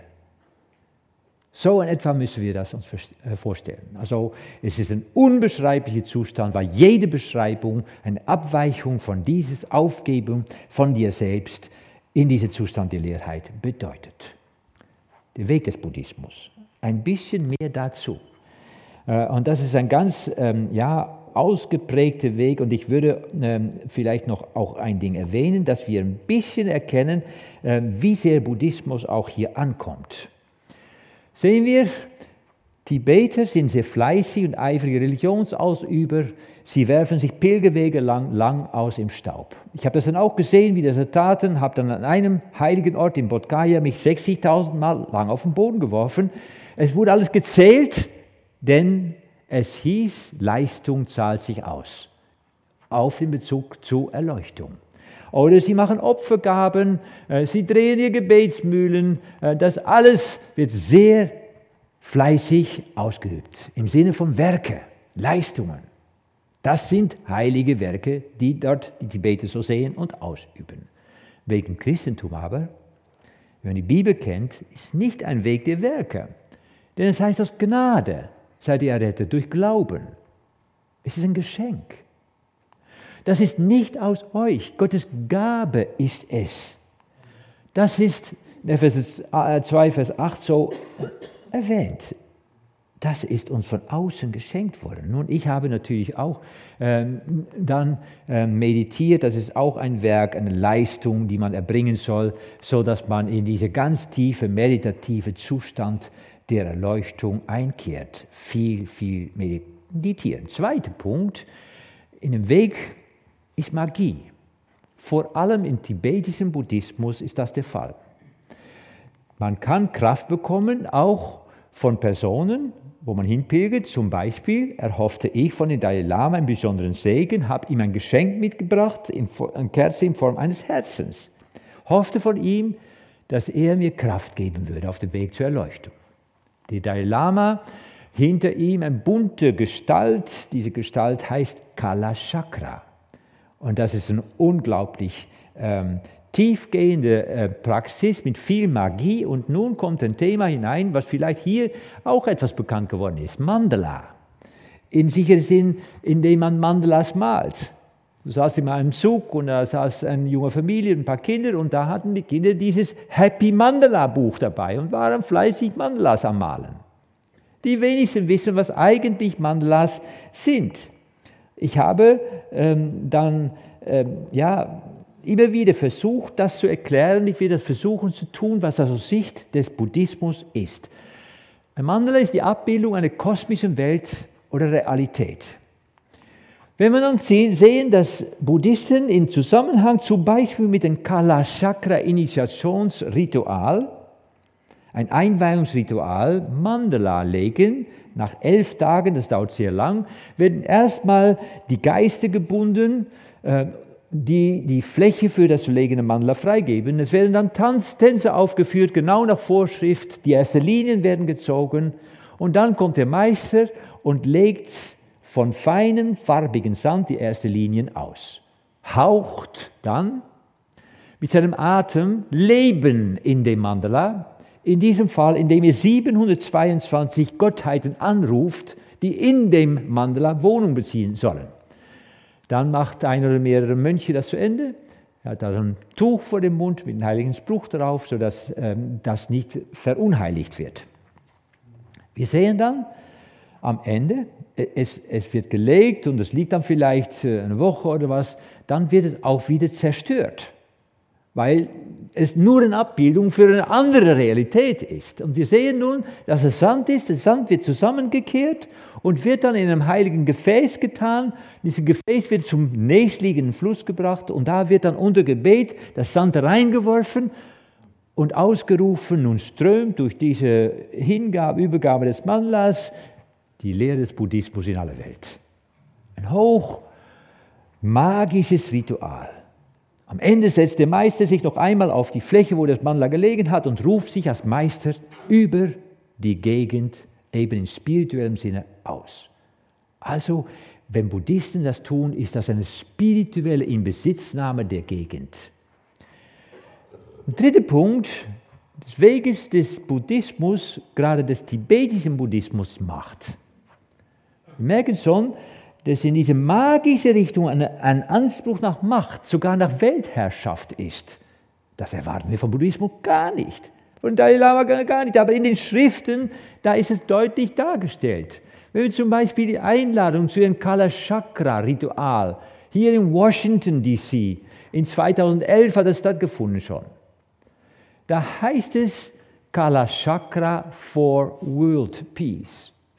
So in etwa müssen wir das uns vorstellen. Also es ist ein unbeschreiblicher Zustand, weil jede Beschreibung eine Abweichung von dieses Aufgebung von dir selbst in diesen Zustand der Leerheit bedeutet. Der Weg des Buddhismus. Ein bisschen mehr dazu. Und das ist ein ganz ausgeprägter Weg. Und ich würde vielleicht noch auch ein Ding erwähnen, dass wir ein bisschen erkennen, wie sehr Buddhismus auch hier ankommt. Sehen wir, Tibeter sind sehr fleißig und eifrige Religionsausüber. Sie werfen sich Pilgerwege lang aus im Staub. Ich habe das dann auch gesehen, wie das taten, habe dann an einem heiligen Ort in Bodh Gaya mich 60.000 Mal lang auf den Boden geworfen. Es wurde alles gezählt, denn es hieß, Leistung zahlt sich aus. Auf den Bezug zur Erleuchtung. Oder sie machen Opfergaben, sie drehen ihr Gebetsmühlen. Das alles wird sehr fleißig ausgeübt, im Sinne von Werke, Leistungen. Das sind heilige Werke, die dort die Tibeter so sehen und ausüben. Weg im Christentum aber, wenn man die Bibel kennt, ist nicht ein Weg der Werke. Denn es heißt, aus Gnade seid ihr errettet durch Glauben. Es ist ein Geschenk. Das ist nicht aus euch, Gottes Gabe ist es. Das ist in Epheser 2, Vers 8 so erwähnt. Das ist uns von außen geschenkt worden. Nun, ich habe natürlich auch dann meditiert, das ist auch ein Werk, eine Leistung, die man erbringen soll, so dass man in diese ganz tiefe meditative Zustand der Erleuchtung einkehrt. Viel meditieren. Zweiter Punkt, in dem Weg ist Magie. Vor allem im tibetischen Buddhismus ist das der Fall. Man kann Kraft bekommen, auch von Personen, wo man hinpilgert. Zum Beispiel erhoffte ich von dem Dalai Lama einen besonderen Segen, habe ihm ein Geschenk mitgebracht, eine Kerze in Form eines Herzens. Hoffte von ihm, dass er mir Kraft geben würde auf dem Weg zur Erleuchtung. Der Dalai Lama, hinter ihm eine bunte Gestalt, diese Gestalt heißt Kalachakra. Und das ist eine unglaublich tiefgehende Praxis mit viel Magie. Und nun kommt ein Thema hinein, was vielleicht hier auch etwas bekannt geworden ist. Mandala. In sicherem Sinn, indem man Mandalas malt. Du saßt in einem Zug und da saß eine junge Familie, ein paar Kinder und da hatten die Kinder dieses Happy Mandala Buch dabei und waren fleißig Mandalas am Malen. Die wenigsten wissen, was eigentlich Mandalas sind. Ich habe dann immer wieder versucht, das zu erklären. Ich will das versuchen zu tun, was das aus Sicht des Buddhismus ist. Ein Mandala ist die Abbildung einer kosmischen Welt oder Realität. Wenn wir dann sehen, dass Buddhisten in Zusammenhang zum Beispiel mit dem Kalachakra-Initiationsritual, ein Einweihungsritual, Mandala legen, nach 11 Tagen, das dauert sehr lang, werden erstmal die Geister gebunden, die die Fläche für das gelegene Mandala freigeben. Es werden dann Tänze aufgeführt, genau nach Vorschrift, die ersten Linien werden gezogen und dann kommt der Meister und legt von feinem, farbigen Sand die ersten Linien aus. Haucht dann mit seinem Atem Leben in dem Mandala, in diesem Fall, indem er 722 Gottheiten anruft, die in dem Mandala Wohnung beziehen sollen. Dann macht einer oder mehrere Mönche das zu Ende. Er hat dann ein Tuch vor dem Mund mit einem heiligen Spruch drauf, sodass das nicht verunheiligt wird. Wir sehen dann am Ende, es wird gelegt und es liegt dann vielleicht eine Woche oder was, dann wird es auch wieder zerstört, weil es nur eine Abbildung für eine andere Realität ist. Und wir sehen nun, dass es Sand ist, der Sand wird zusammengekehrt und wird dann in einem heiligen Gefäß getan. Dieses Gefäß wird zum nächstliegenden Fluss gebracht und da wird dann unter Gebet das Sand reingeworfen und ausgerufen, nun strömt durch diese Übergabe des Mandalas die Lehre des Buddhismus in aller Welt. Ein hoch magisches Ritual. Am Ende setzt der Meister sich noch einmal auf die Fläche, wo das Mandala gelegen hat und ruft sich als Meister über die Gegend eben in spirituellem Sinne aus. Also, wenn Buddhisten das tun, ist das eine spirituelle Inbesitznahme der Gegend. Ein dritter Punkt des Weges des Buddhismus, gerade des tibetischen Buddhismus, macht. Wir merken schon, dass in diese magische Richtung ein Anspruch nach Macht, sogar nach Weltherrschaft ist. Das erwarten wir vom Buddhismus gar nicht. Von Dalai Lama gar nicht. Aber in den Schriften, da ist es deutlich dargestellt. Wenn wir zum Beispiel die Einladung zu dem Kalachakra-Ritual hier in Washington, D.C., in 2011 hat das stattgefunden schon. Da heißt es Kalachakra for World Peace.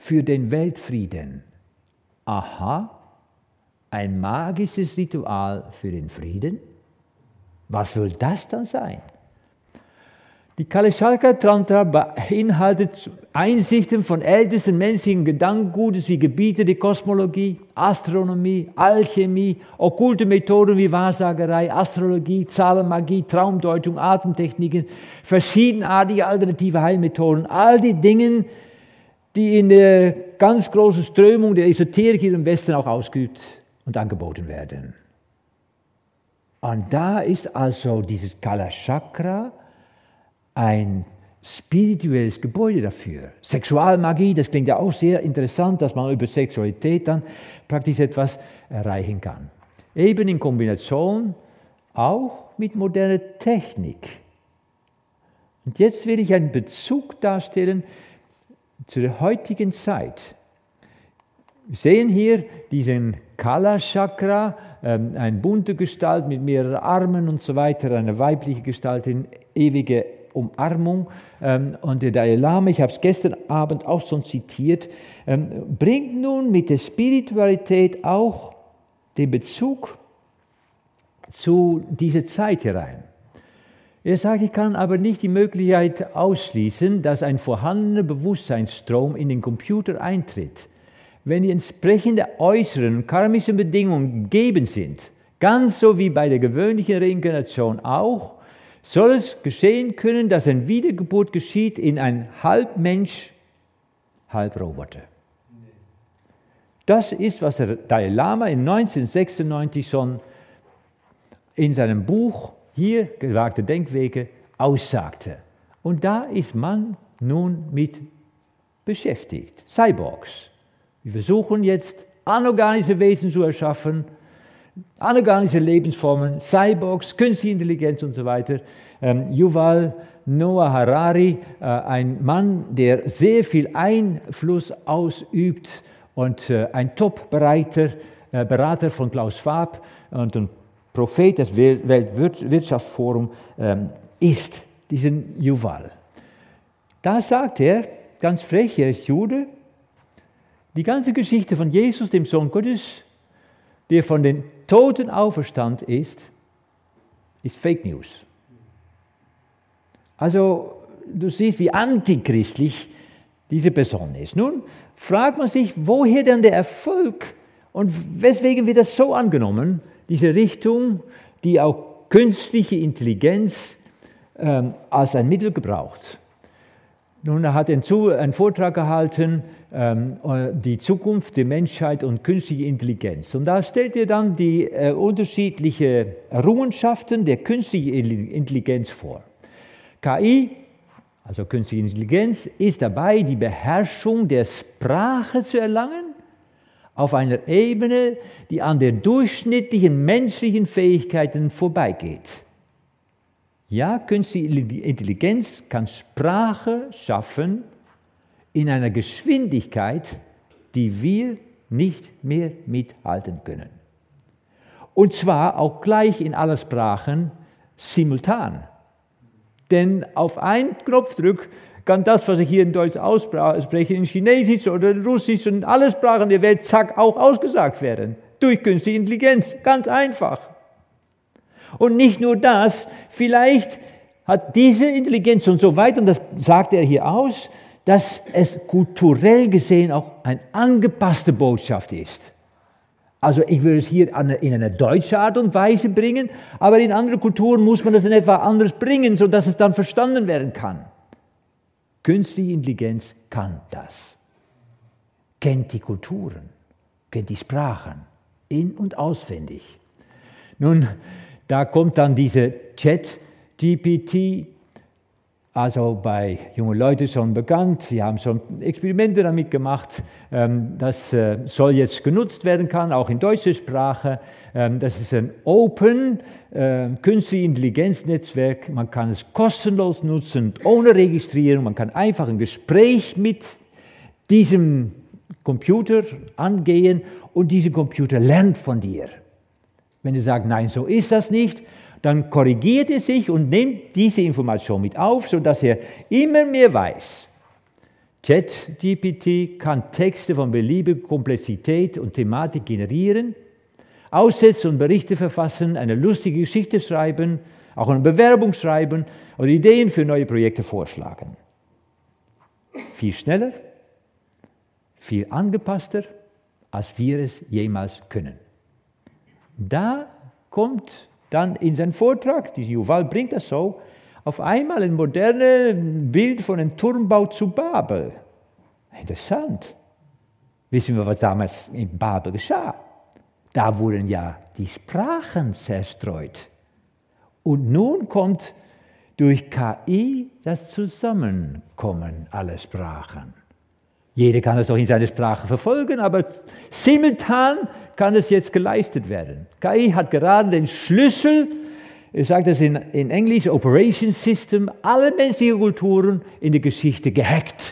für den Weltfrieden. Aha, ein magisches Ritual für den Frieden? Was soll das dann sein? Die Kalachakra Tantra beinhaltet Einsichten von ältesten menschlichen Gedankengutes wie Gebiete der Kosmologie, Astronomie, Alchemie, okkulte Methoden wie Wahrsagerei, Astrologie, Zahlenmagie, Traumdeutung, Atemtechniken, verschiedenartige alternative Heilmethoden, all die Dinge, die in der ganz großen Strömung der Esoterik hier im Westen auch ausgeübt und angeboten werden. Und da ist also dieses Kalachakra ein spirituelles Gebäude dafür. Sexualmagie, das klingt ja auch sehr interessant, dass man über Sexualität dann praktisch etwas erreichen kann. Eben in Kombination auch mit moderner Technik. Und jetzt will ich einen Bezug darstellen zu der heutigen Zeit. Wir sehen hier diesen Kalachakra, eine bunte Gestalt mit mehreren Armen und so weiter, eine weibliche Gestalt in ewiger Umarmung. Und der Dalai Lama, ich habe es gestern Abend auch schon zitiert, bringt nun mit der Spiritualität auch den Bezug zu dieser Zeit herein. Er sagt, ich kann aber nicht die Möglichkeit ausschließen, dass ein vorhandener Bewusstseinsstrom in den Computer eintritt. Wenn die entsprechenden äußeren karmischen Bedingungen gegeben sind, ganz so wie bei der gewöhnlichen Reinkarnation auch, soll es geschehen können, dass eine Wiedergeburt geschieht in ein Halbmensch, Halbroboter. Das ist, was der Dalai Lama in 1996 schon in seinem Buch hier, Gewagte Denkwege, aussagte. Und da ist man nun mit beschäftigt. Cyborgs. Wir versuchen jetzt, anorganische Wesen zu erschaffen, anorganische Lebensformen, Cyborgs, künstliche Intelligenz und so weiter. Yuval Noah Harari, ein Mann, der sehr viel Einfluss ausübt und ein Top-Berater von Klaus Schwab und ein Prophet des Weltwirtschaftsforums ist, diesen Yuval. Da sagt er, ganz frech, er ist Jude, die ganze Geschichte von Jesus, dem Sohn Gottes, der von den Toten auferstand ist Fake News. Also du siehst, wie antichristlich diese Person ist. Nun fragt man sich, woher denn der Erfolg und weswegen wird das so angenommen, diese Richtung, die auch künstliche Intelligenz als ein Mittel gebraucht. Nun, er hat einen Vortrag gehalten, die Zukunft der Menschheit und künstliche Intelligenz. Und da stellt er dann die unterschiedlichen Errungenschaften der künstlichen Intelligenz vor. KI, also künstliche Intelligenz, ist dabei, die Beherrschung der Sprache zu erlangen, auf einer Ebene, die an der durchschnittlichen menschlichen Fähigkeiten vorbeigeht. Ja, künstliche Intelligenz kann Sprache schaffen in einer Geschwindigkeit, die wir nicht mehr mithalten können. Und zwar auch gleich in aller Sprachen simultan. Denn auf einen Knopfdruck kann das, was ich hier in Deutsch ausspreche, in Chinesisch oder in Russisch und in alle Sprachen der Welt, zack, auch ausgesagt werden. Durch künstliche Intelligenz, ganz einfach. Und nicht nur das, vielleicht hat diese Intelligenz schon so weit, und das sagt er hier aus, dass es kulturell gesehen auch eine angepasste Botschaft ist. Also ich würde es hier in eine deutsche Art und Weise bringen, aber in anderen Kulturen muss man das in etwa anders bringen, sodass es dann verstanden werden kann. Künstliche Intelligenz kann das. Kennt die Kulturen, kennt die Sprachen, in- und auswendig. Nun, da kommt dann diese ChatGPT, also bei jungen Leuten schon bekannt. Sie haben schon Experimente damit gemacht. Das soll jetzt genutzt werden können, auch in deutscher Sprache. Das ist ein Open künstliche Intelligenznetzwerk. Man kann es kostenlos nutzen, ohne Registrierung. Man kann einfach ein Gespräch mit diesem Computer angehen und dieser Computer lernt von dir. Wenn du sagst, nein, so ist das nicht, dann korrigiert er sich und nimmt diese Information mit auf, sodass er immer mehr weiß. ChatGPT kann Texte von beliebiger Komplexität und Thematik generieren, Aussätze und Berichte verfassen, eine lustige Geschichte schreiben, auch eine Bewerbung schreiben oder Ideen für neue Projekte vorschlagen. Viel schneller, viel angepasster, als wir es jemals können. Da kommt dann in seinen Vortrag, die Yuval bringt das so, auf einmal ein modernes Bild von einem Turmbau zu Babel. Interessant. Wissen wir, was damals in Babel geschah? Da wurden ja die Sprachen zerstreut. Und nun kommt durch KI das Zusammenkommen aller Sprachen. Jeder kann es doch in seiner Sprache verfolgen, aber simultan kann es jetzt geleistet werden. KI hat gerade den Schlüssel, ich sage das in Englisch, Operation System, alle menschlichen Kulturen in der Geschichte gehackt.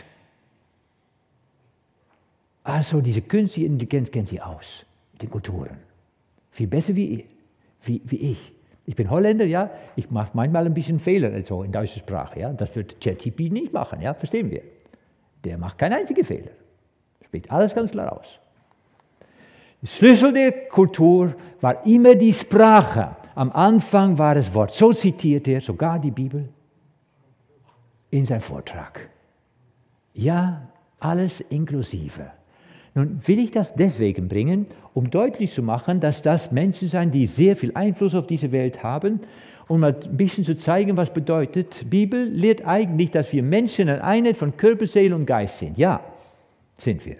Also diese künstliche Intelligenz kennt sie aus, die Kulturen. Viel besser wie ich. Ich bin Holländer, ja, ich mache manchmal ein bisschen Fehler also in deutscher Sprache. Ja. Das wird ChatGPT nicht machen, ja, verstehen wir. Der macht keinen einzigen Fehler. Spricht alles ganz klar aus. Der Schlüssel der Kultur war immer die Sprache. Am Anfang war das Wort. So zitiert er sogar die Bibel in seinem Vortrag. Ja, alles inklusive. Nun will ich das deswegen bringen, um deutlich zu machen, dass das Menschen sind, die sehr viel Einfluss auf diese Welt haben, um mal ein bisschen zu zeigen, was bedeutet. Die Bibel lehrt eigentlich, dass wir Menschen eine Einheit von Körper, Seele und Geist sind. Ja, sind wir.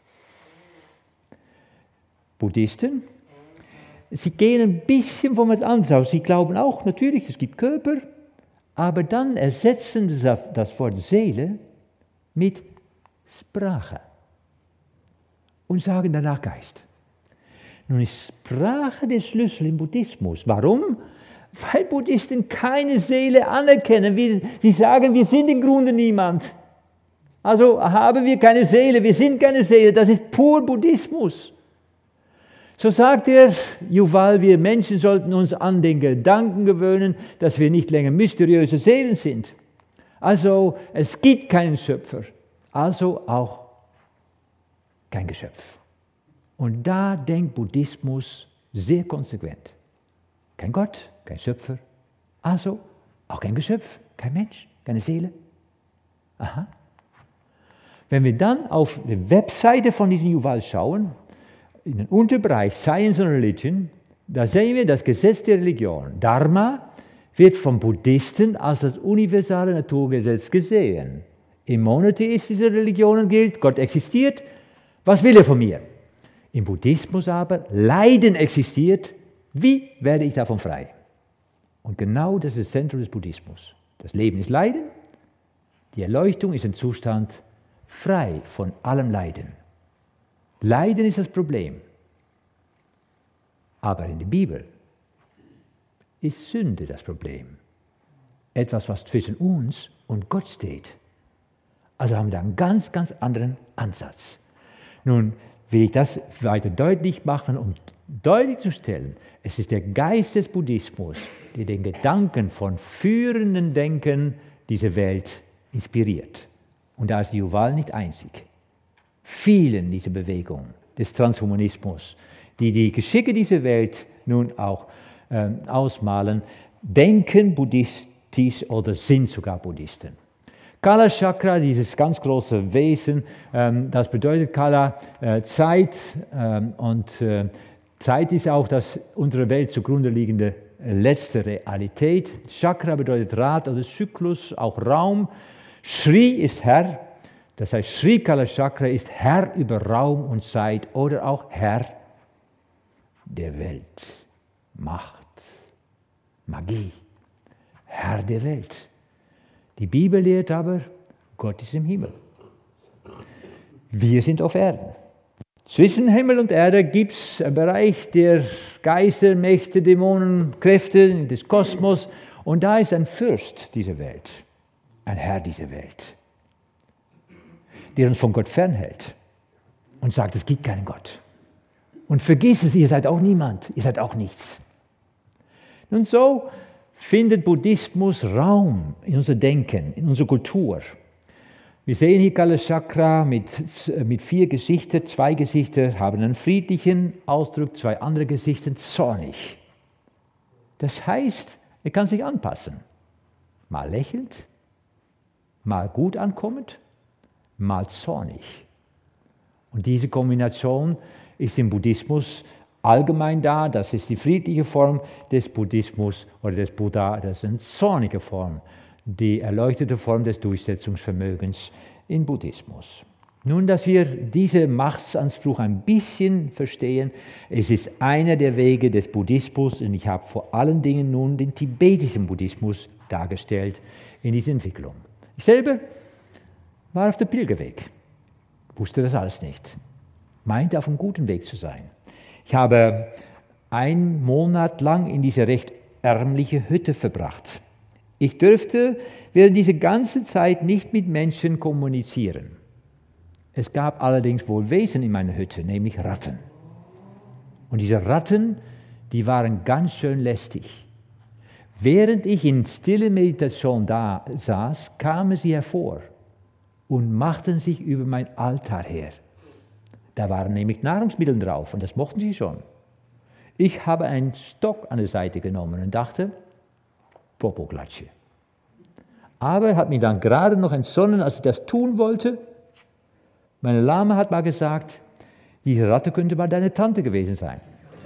Buddhisten, sie gehen ein bisschen vom anders aus. Sie glauben auch, natürlich, es gibt Körper, aber dann ersetzen sie das Wort Seele mit Sprache und sagen danach Geist. Nun ist Sprache der Schlüssel im Buddhismus. Warum? Weil Buddhisten keine Seele anerkennen. Sie sagen, wir sind im Grunde niemand. Also haben wir keine Seele, wir sind keine Seele. Das ist pur Buddhismus. So sagt Yuval, wir Menschen sollten uns an den Gedanken gewöhnen, dass wir nicht länger mysteriöse Seelen sind. Also es gibt keinen Schöpfer, also auch kein Geschöpf. Und da denkt Buddhismus sehr konsequent. Kein Gott, kein Schöpfer, also auch kein Geschöpf, kein Mensch, keine Seele. Aha. Wenn wir dann auf die Webseite von diesem Yuval schauen, in den Unterbereich Science and Religion, da sehen wir das Gesetz der Religion. Dharma wird von Buddhisten als das universale Naturgesetz gesehen. Im monotheistischen Religionen gilt, Gott existiert, was will er von mir? Im Buddhismus aber, Leiden existiert, wie werde ich davon frei? Und genau das ist das Zentrum des Buddhismus. Das Leben ist Leiden, die Erleuchtung ist ein Zustand frei von allem Leiden. Leiden ist das Problem. Aber in der Bibel ist Sünde das Problem. Etwas, was zwischen uns und Gott steht. Also haben wir einen ganz, ganz anderen Ansatz. Nun will ich das weiter deutlich machen, um deutlich zu stellen, es ist der Geist des Buddhismus, der den Gedanken von führenden Denken dieser Welt inspiriert. Und da ist Yuval nicht einzig. Vielen dieser Bewegungen des Transhumanismus, die die Geschicke dieser Welt nun auch ausmalen, denken buddhistisch oder sind sogar Buddhisten. Kala Chakra, dieses ganz große Wesen, das bedeutet Kala Zeit und Zeit ist auch das unserer Welt zugrunde liegende letzte Realität. Chakra bedeutet Rad oder Zyklus, auch Raum. Shri ist Herr, das heißt Shri Kala Chakra ist Herr über Raum und Zeit oder auch Herr der Welt. Macht, Magie, Herr der Welt. Die Bibel lehrt aber, Gott ist im Himmel. Wir sind auf Erden. Zwischen Himmel und Erde gibt es einen Bereich der Geister, Mächte, Dämonen, Kräfte des Kosmos. Und da ist ein Fürst dieser Welt, ein Herr dieser Welt, der uns von Gott fernhält und sagt, es gibt keinen Gott. Und vergiss es, ihr seid auch niemand, ihr seid auch nichts. Und so findet Buddhismus Raum in unser Denken, in unserer Kultur. Wir sehen hier Kalachakra mit 4 Gesichtern. 2 Gesichter haben einen friedlichen Ausdruck, 2 andere Gesichter zornig. Das heißt, er kann sich anpassen. Mal lächelnd, mal gut ankommend, mal zornig. Und diese Kombination ist im Buddhismus allgemein da. Das ist die friedliche Form des Buddhismus oder des Buddha. Das ist eine zornige Form, die erleuchtete Form des Durchsetzungsvermögens im Buddhismus. Nun, dass wir diesen Machtsanspruch ein bisschen verstehen, es ist einer der Wege des Buddhismus und ich habe vor allen Dingen nun den tibetischen Buddhismus dargestellt in dieser Entwicklung. Ich selber war auf dem Pilgerweg, wusste das alles nicht, meinte auf einem guten Weg zu sein. Ich habe 1 Monat lang in dieser recht ärmlichen Hütte verbracht. Ich dürfte während dieser ganzen Zeit nicht mit Menschen kommunizieren. Es gab allerdings wohl Wesen in meiner Hütte, nämlich Ratten. Und diese Ratten, die waren ganz schön lästig. Während ich in stille Meditation da saß, kamen sie hervor und machten sich über mein Altar her. Da waren nämlich Nahrungsmittel drauf und das mochten sie schon. Ich habe einen Stock an der Seite genommen und dachte, Popoklatsche. Aber hat mich dann gerade noch entsonnen, als ich das tun wollte. Meine Lama hat mal gesagt, diese Ratte könnte mal deine Tante gewesen sein.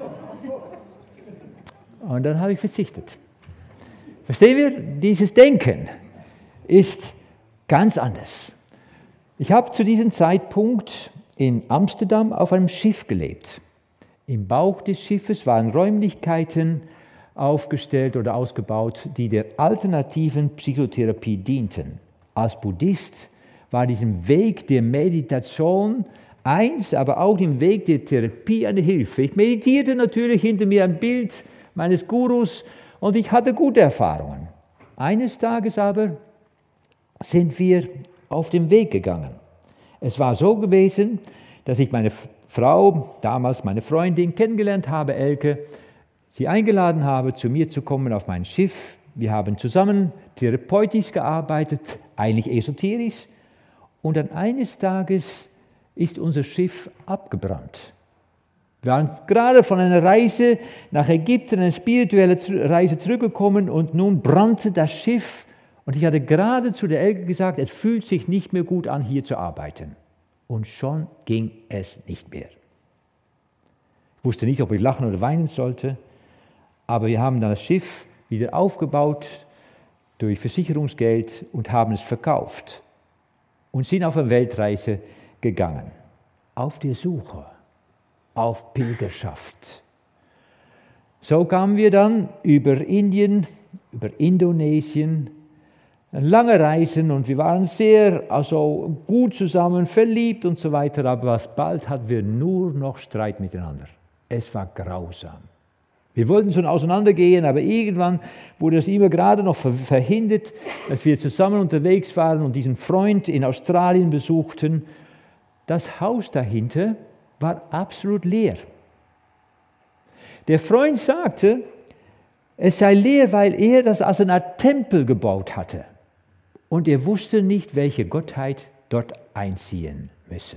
Und dann habe ich verzichtet. Verstehen wir? Dieses Denken ist ganz anders. Ich habe zu diesem Zeitpunkt in Amsterdam auf einem Schiff gelebt. Im Bauch des Schiffes waren Räumlichkeiten aufgestellt oder ausgebaut, die der alternativen Psychotherapie dienten. Als Buddhist war diesem Weg der Meditation eins, aber auch dem Weg der Therapie eine Hilfe. Ich meditierte natürlich hinter mir ein Bild meines Gurus und ich hatte gute Erfahrungen. Eines Tages aber sind wir auf den Weg gegangen. Es war so gewesen, dass ich meine Frau, damals meine Freundin, kennengelernt habe, Elke, sie eingeladen habe, zu mir zu kommen auf mein Schiff. Wir haben zusammen therapeutisch gearbeitet, eigentlich esoterisch. Und dann eines Tages ist unser Schiff abgebrannt. Wir waren gerade von einer Reise nach Ägypten, eine spirituelle Reise zurückgekommen und nun brannte das Schiff. Und ich hatte gerade zu der Elke gesagt, es fühlt sich nicht mehr gut an, hier zu arbeiten. Und schon ging es nicht mehr. Ich wusste nicht, ob ich lachen oder weinen sollte, aber wir haben dann das Schiff wieder aufgebaut durch Versicherungsgeld und haben es verkauft und sind auf eine Weltreise gegangen, auf die Suche, auf Pilgerschaft. So kamen wir dann über Indien, über Indonesien, lange Reisen und wir waren sehr gut zusammen, verliebt und so weiter, aber bald hatten wir nur noch Streit miteinander. Es war grausam. Wir wollten schon auseinandergehen, aber irgendwann wurde es immer gerade noch verhindert, dass wir zusammen unterwegs waren und diesen Freund in Australien besuchten. Das Haus dahinter war absolut leer. Der Freund sagte, es sei leer, weil er das als eine Art Tempel gebaut hatte. Und er wusste nicht, welche Gottheit dort einziehen müsse.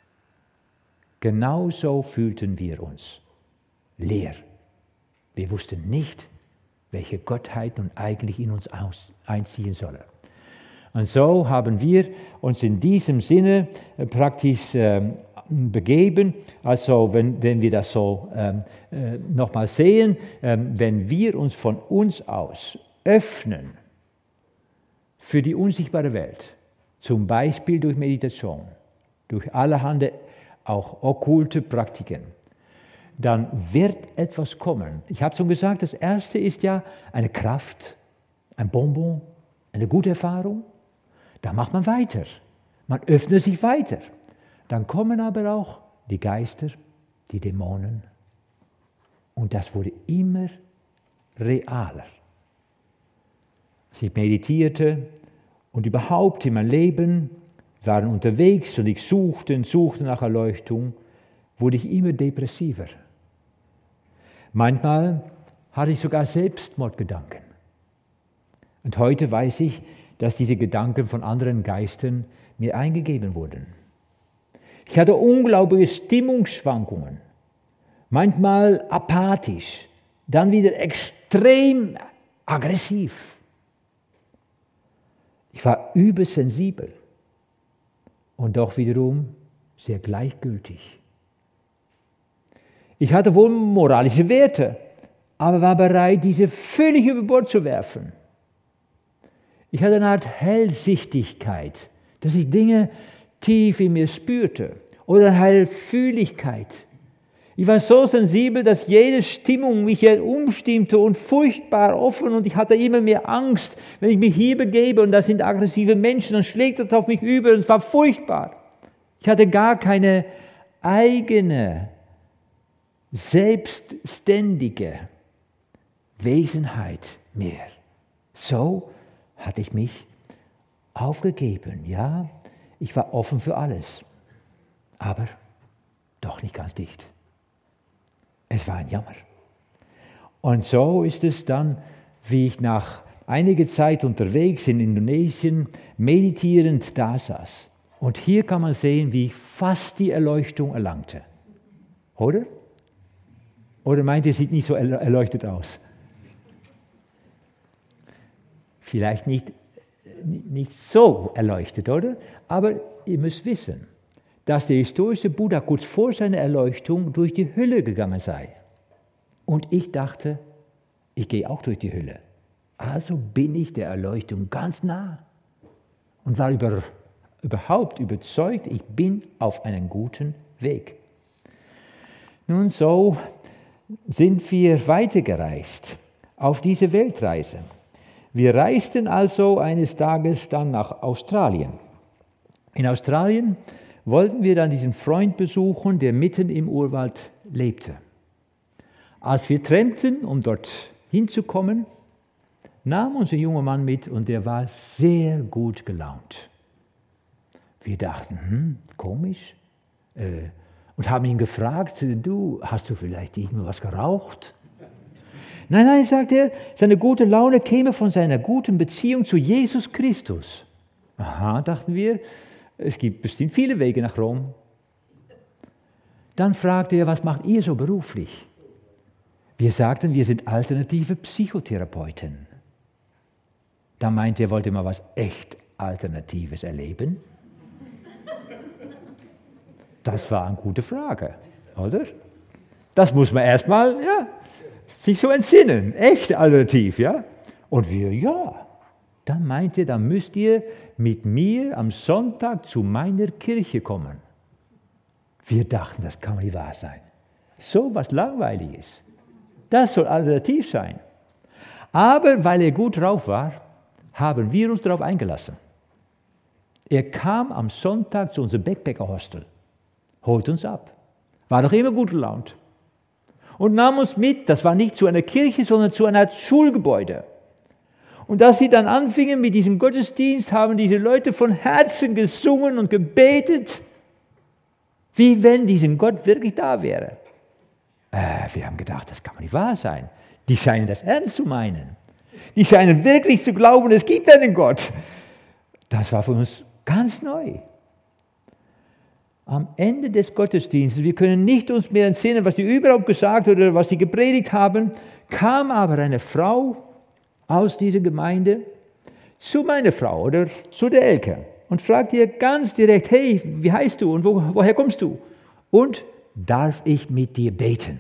Genauso fühlten wir uns. Leer. Wir wussten nicht, welche Gottheit nun eigentlich in uns einziehen solle. Und so haben wir uns in diesem Sinne praktisch begeben. Also wenn wir das so nochmal sehen, wenn wir uns von uns aus öffnen für die unsichtbare Welt, zum Beispiel durch Meditation, durch allerhand auch okkulte Praktiken, dann wird etwas kommen. Ich habe schon gesagt, das Erste ist ja eine Kraft, ein Bonbon, eine gute Erfahrung. Da macht man weiter. Man öffnet sich weiter. Dann kommen aber auch die Geister, die Dämonen. Und das wurde immer realer. Als ich meditierte und überhaupt in meinem Leben waren unterwegs und ich suchte nach Erleuchtung, wurde ich immer depressiver. Manchmal hatte ich sogar Selbstmordgedanken. Und heute weiß ich, dass diese Gedanken von anderen Geistern mir eingegeben wurden. Ich hatte unglaubliche Stimmungsschwankungen, manchmal apathisch, dann wieder extrem aggressiv. Ich war übersensibel und doch wiederum sehr gleichgültig. Ich hatte wohl moralische Werte, aber war bereit, diese völlig über Bord zu werfen. Ich hatte eine Art Hellsichtigkeit, dass ich Dinge tief in mir spürte, oder eine Hellfühligkeit. Ich war so sensibel, dass jede Stimmung mich umstimmte und furchtbar offen, und ich hatte immer mehr Angst, wenn ich mich hier begebe und da sind aggressive Menschen, dann schlägt das auf mich über und es war furchtbar. Ich hatte gar keine eigene, selbstständige Wesenheit mehr. So hatte ich mich aufgegeben. Ja, ich war offen für alles, aber doch nicht ganz dicht. Es war ein Jammer. Und so ist es dann, wie ich nach einiger Zeit unterwegs in Indonesien meditierend da saß. Und hier kann man sehen, wie ich fast die Erleuchtung erlangte. Oder? Oder meint ihr, sieht nicht so erleuchtet aus? Vielleicht nicht so erleuchtet, oder? Aber ihr müsst wissen, dass der historische Buddha kurz vor seiner Erleuchtung durch die Hölle gegangen sei. Und ich dachte, ich gehe auch durch die Hölle. Also bin ich der Erleuchtung ganz nah und war überhaupt überzeugt, ich bin auf einem guten Weg. Nun, so sind wir weitergereist auf diese Weltreise. Wir reisten also eines Tages dann nach Australien. In Australien wollten wir dann diesen Freund besuchen, der mitten im Urwald lebte. Als wir trennten, um dort hinzukommen, nahm unser junger Mann mit und der war sehr gut gelaunt. Wir dachten, komisch, und haben ihn gefragt, hast du vielleicht irgendwas geraucht? Nein, sagt er, seine gute Laune käme von seiner guten Beziehung zu Jesus Christus. Aha, dachten wir, es gibt bestimmt viele Wege nach Rom. Dann fragte er, was macht ihr so beruflich? Wir sagten, wir sind alternative Psychotherapeuten. Dann meinte er, wollte mal was echt Alternatives erleben? Das war eine gute Frage, oder? Das muss man erstmal, sich so entsinnen. Echt alternativ, ja? Und wir, ja. Dann meinte er, dann müsst ihr mit mir am Sonntag zu meiner Kirche kommen. Wir dachten, das kann nicht wahr sein. So was Langweiliges. Das soll alternativ sein. Aber weil er gut drauf war, haben wir uns darauf eingelassen. Er kam am Sonntag zu unserem Backpacker-Hostel, holt uns ab, war doch immer gut gelaunt und nahm uns mit, das war nicht zu einer Kirche, sondern zu einer Art Schulgebäude. Und als sie dann anfingen mit diesem Gottesdienst, haben diese Leute von Herzen gesungen und gebetet, wie wenn dieser Gott wirklich da wäre. Wir haben gedacht, das kann nicht wahr sein. Die scheinen das ernst zu meinen. Die scheinen wirklich zu glauben, es gibt einen Gott. Das war für uns ganz neu. Am Ende des Gottesdienstes, wir können nicht uns mehr entsinnen, was die überhaupt gesagt oder was sie gepredigt haben, kam aber eine Frau aus dieser Gemeinde zu meiner Frau oder zu der Elke und fragte ihr ganz direkt, hey, wie heißt du und woher kommst du? Und darf ich mit dir beten?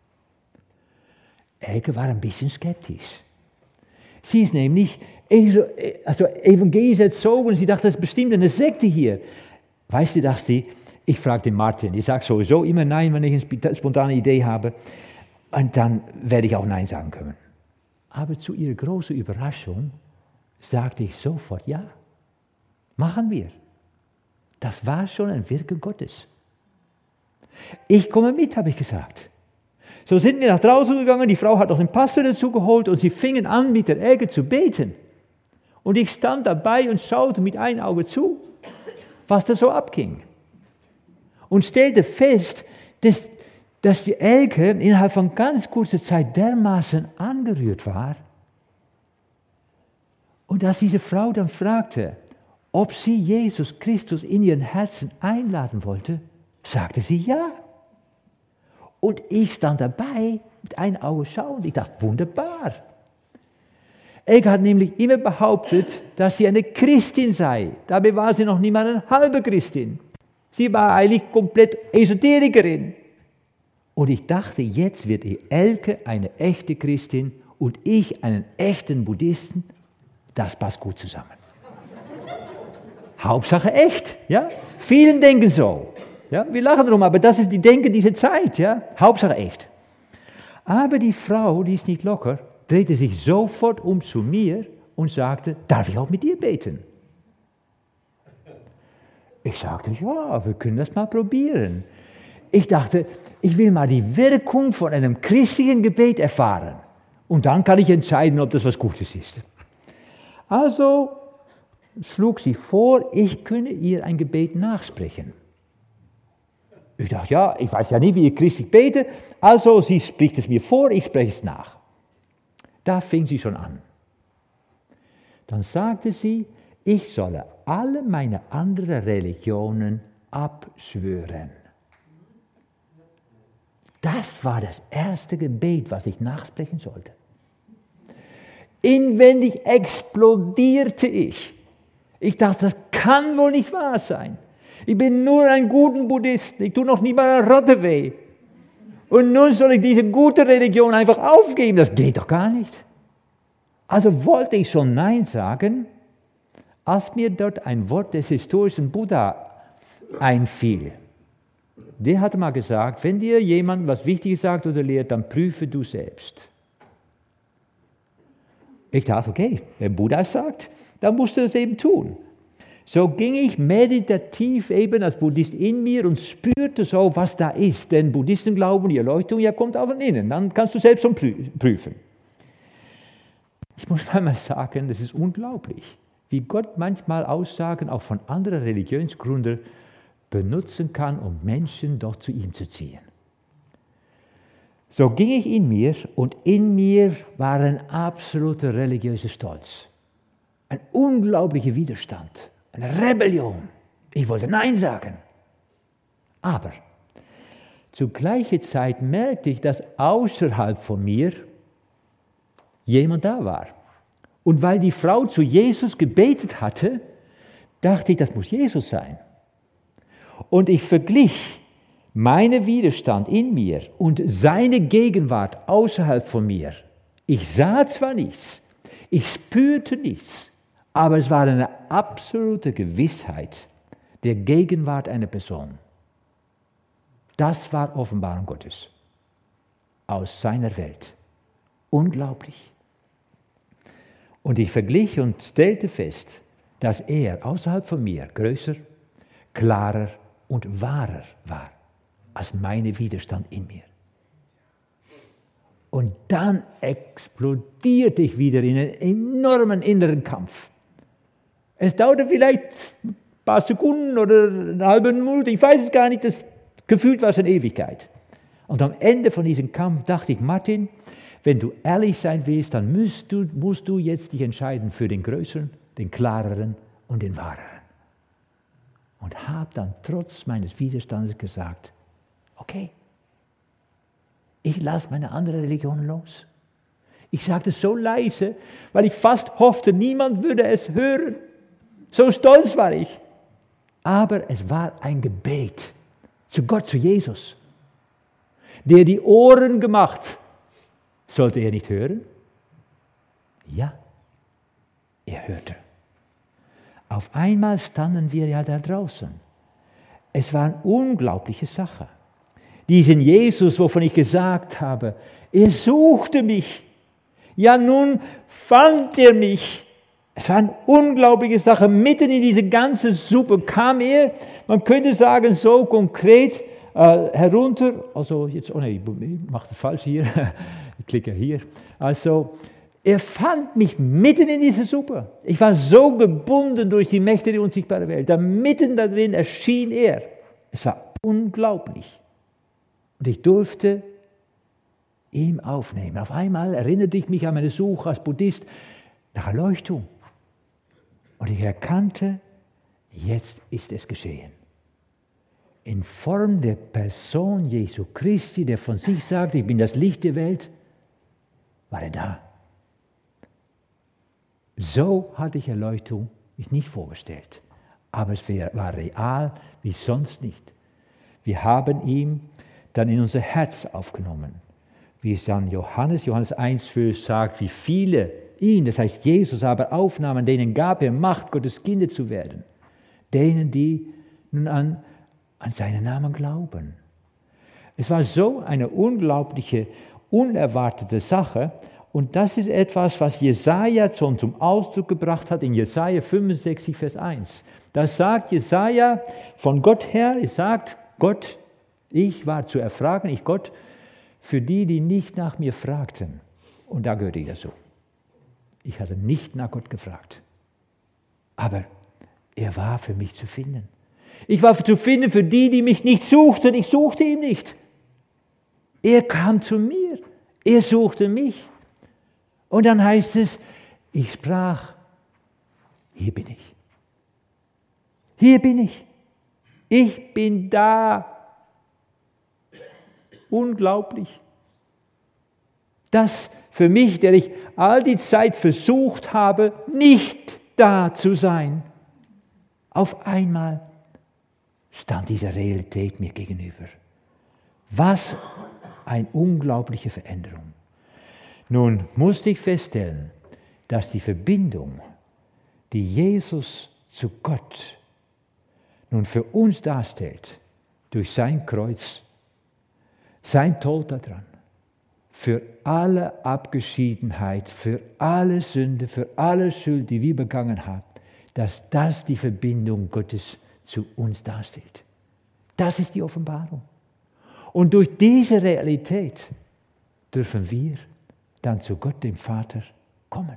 Elke war ein bisschen skeptisch. Sie ist nämlich evangelisch erzogen, sie dachte, das ist bestimmt eine Sekte hier. Weißt du, dachte sie, ich frage den Martin, ich sage sowieso immer Nein, wenn ich eine spontane Idee habe, und dann werde ich auch Nein sagen können. Aber zu ihrer großen Überraschung sagte ich sofort, ja, machen wir. Das war schon ein Wirken Gottes. Ich komme mit, habe ich gesagt. So sind wir nach draußen gegangen, die Frau hat auch den Pastor dazu geholt und sie fingen an, mit der Elke zu beten. Und ich stand dabei und schaute mit einem Auge zu, was da so abging. Und stellte fest, dass die Elke innerhalb von ganz kurzer Zeit dermaßen angerührt war. Und als diese Frau dann fragte, ob sie Jesus Christus in ihren Herzen einladen wollte, sagte sie ja. Und ich stand dabei, mit einem Auge schauend. Ich dachte, wunderbar. Elke hat nämlich immer behauptet, dass sie eine Christin sei. Dabei war sie noch nicht mal eine halbe Christin. Sie war eigentlich komplett Esoterikerin. Und ich dachte, jetzt wird Elke eine echte Christin und ich einen echten Buddhisten. Das passt gut zusammen. Hauptsache echt. Ja? Vielen denken so. Ja? Wir lachen drum, aber das ist die Denke dieser Zeit. Ja? Hauptsache echt. Aber die Frau, die ist nicht locker, drehte sich sofort um zu mir und sagte, darf ich auch mit dir beten? Ich sagte, ja, wir können das mal probieren. Ich dachte, ich will mal die Wirkung von einem christlichen Gebet erfahren. Und dann kann ich entscheiden, ob das was Gutes ist. Also schlug sie vor, ich könne ihr ein Gebet nachsprechen. Ich dachte, ja, ich weiß ja nicht, wie ich christlich bete, also sie spricht es mir vor, ich spreche es nach. Da fing sie schon an. Dann sagte sie, ich solle alle meine anderen Religionen abschwören. Das war das erste Gebet, was ich nachsprechen sollte. Inwendig explodierte ich. Ich dachte, das kann wohl nicht wahr sein. Ich bin nur ein guter Buddhist, ich tue noch nie mal eine Ratte weh. Und nun soll ich diese gute Religion einfach aufgeben, das geht doch gar nicht. Also wollte ich schon Nein sagen, als mir dort ein Wort des historischen Buddha einfiel. Der hatte mal gesagt, wenn dir jemand was Wichtiges sagt oder lehrt, dann prüfe du selbst. Ich dachte, okay, wenn Buddha es sagt, dann musst du das eben tun. So ging ich meditativ eben als Buddhist in mir und spürte so, was da ist. Denn Buddhisten glauben, die Erleuchtung ja kommt auch von innen. Dann kannst du selbst prüfen. Ich muss mal sagen, das ist unglaublich, wie Gott manchmal Aussagen auch von anderen Religionsgründern benutzen kann, um Menschen doch zu ihm zu ziehen. So ging ich in mir und in mir war ein absoluter religiöser Stolz. Ein unglaublicher Widerstand. Eine Rebellion. Ich wollte Nein sagen. Aber zur gleichen Zeit merkte ich, dass außerhalb von mir jemand da war. Und weil die Frau zu Jesus gebetet hatte, dachte ich, das muss Jesus sein. Und ich verglich meinen Widerstand in mir und seine Gegenwart außerhalb von mir. Ich sah zwar nichts, ich spürte nichts, aber es war eine absolute Gewissheit der Gegenwart einer Person. Das war Offenbarung Gottes aus seiner Welt. Unglaublich. Und ich verglich und stellte fest, dass er außerhalb von mir größer, klarer und wahrer war als mein Widerstand in mir. Und dann explodierte ich wieder in einen enormen inneren Kampf. Es dauerte vielleicht ein paar Sekunden oder eine halbe Minute, ich weiß es gar nicht, das gefühlt war es eine Ewigkeit. Und am Ende von diesem Kampf dachte ich, Martin, wenn du ehrlich sein willst, dann musst du jetzt dich entscheiden für den Größeren, den Klareren und den Wahreren. Und habe dann trotz meines Widerstandes gesagt, okay, ich lasse meine andere Religion los. Ich sagte es so leise, weil ich fast hoffte, niemand würde es hören. So stolz war ich. Aber es war ein Gebet zu Gott, zu Jesus, der die Ohren gemacht. Sollte er nicht hören? Ja, er hörte. Auf einmal standen wir ja da draußen. Es war eine unglaubliche Sache. Diesen Jesus, wovon ich gesagt habe, er suchte mich. Ja, nun fand er mich. Es war eine unglaubliche Sache. Mitten in diese ganze Suppe kam er, man könnte sagen, so konkret herunter. Also jetzt, oh nein, ich mache das falsch hier. Ich klicke hier. Also, er fand mich mitten in dieser Suppe. Ich war so gebunden durch die Mächte der unsichtbaren Welt. Da mitten darin erschien er. Es war unglaublich. Und ich durfte ihm aufnehmen. Auf einmal erinnerte ich mich an meine Suche als Buddhist nach Erleuchtung. Und ich erkannte, jetzt ist es geschehen. In Form der Person Jesu Christi, der von sich sagt, ich bin das Licht der Welt, war er da. So hatte ich Erleuchtung mich nicht vorgestellt. Aber es war real wie sonst nicht. Wir haben ihn dann in unser Herz aufgenommen. Wie es dann Johannes 1,5 sagt, wie viele ihn, das heißt Jesus, aber aufnahmen, denen gab er Macht, Gottes Kinder zu werden. Denen, die nun an seinen Namen glauben. Es war so eine unglaubliche, unerwartete Sache. Und das ist etwas, was Jesaja schon zum Ausdruck gebracht hat in Jesaja 65, Vers 1. Da sagt Jesaja von Gott her, er sagt, Gott, ich war zu erfragen, ich Gott, für die, die nicht nach mir fragten. Und da gehörte ich dazu. Ich hatte nicht nach Gott gefragt. Aber er war für mich zu finden. Ich war zu finden für die, die mich nicht suchten. Ich suchte ihn nicht. Er kam zu mir. Er suchte mich. Und dann heißt es, ich sprach, hier bin ich. Hier bin ich. Ich bin da. Unglaublich. Das für mich, der ich all die Zeit versucht habe, nicht da zu sein. Auf einmal stand diese Realität mir gegenüber. Was eine unglaubliche Veränderung. Nun musste ich feststellen, dass die Verbindung, die Jesus zu Gott nun für uns darstellt, durch sein Kreuz, sein Tod daran, für alle Abgeschiedenheit, für alle Sünde, für alle Schuld, die wir begangen haben, dass das die Verbindung Gottes zu uns darstellt. Das ist die Offenbarung. Und durch diese Realität dürfen wir dann zu Gott, dem Vater, kommen.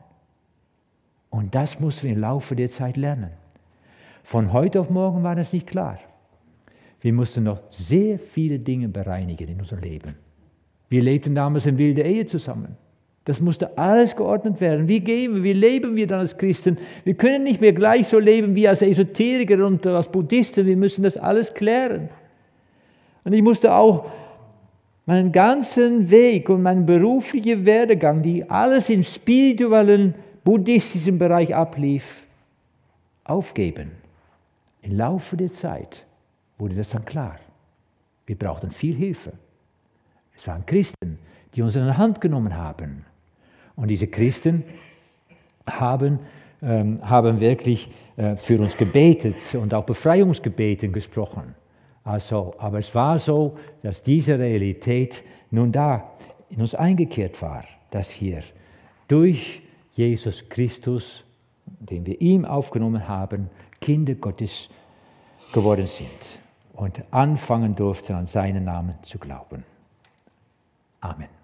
Und das mussten wir im Laufe der Zeit lernen. Von heute auf morgen war das nicht klar. Wir mussten noch sehr viele Dinge bereinigen in unserem Leben. Wir lebten damals in wilder Ehe zusammen. Das musste alles geordnet werden. Wie leben wir dann als Christen? Wir können nicht mehr gleich so leben wie als Esoteriker und als Buddhisten. Wir müssen das alles klären. Und ich musste auch meinen ganzen Weg und meinen beruflichen Werdegang, die alles im spirituellen, buddhistischen Bereich ablief, aufgeben. Im Laufe der Zeit wurde das dann klar. Wir brauchten viel Hilfe. Es waren Christen, die uns in die Hand genommen haben. Und diese Christen haben wirklich für uns gebetet und auch Befreiungsgebeten gesprochen. Also, aber es war so, dass diese Realität nun da in uns eingekehrt war, dass wir durch Jesus Christus, den wir ihm aufgenommen haben, Kinder Gottes geworden sind und anfangen durften, an seinen Namen zu glauben. Amen.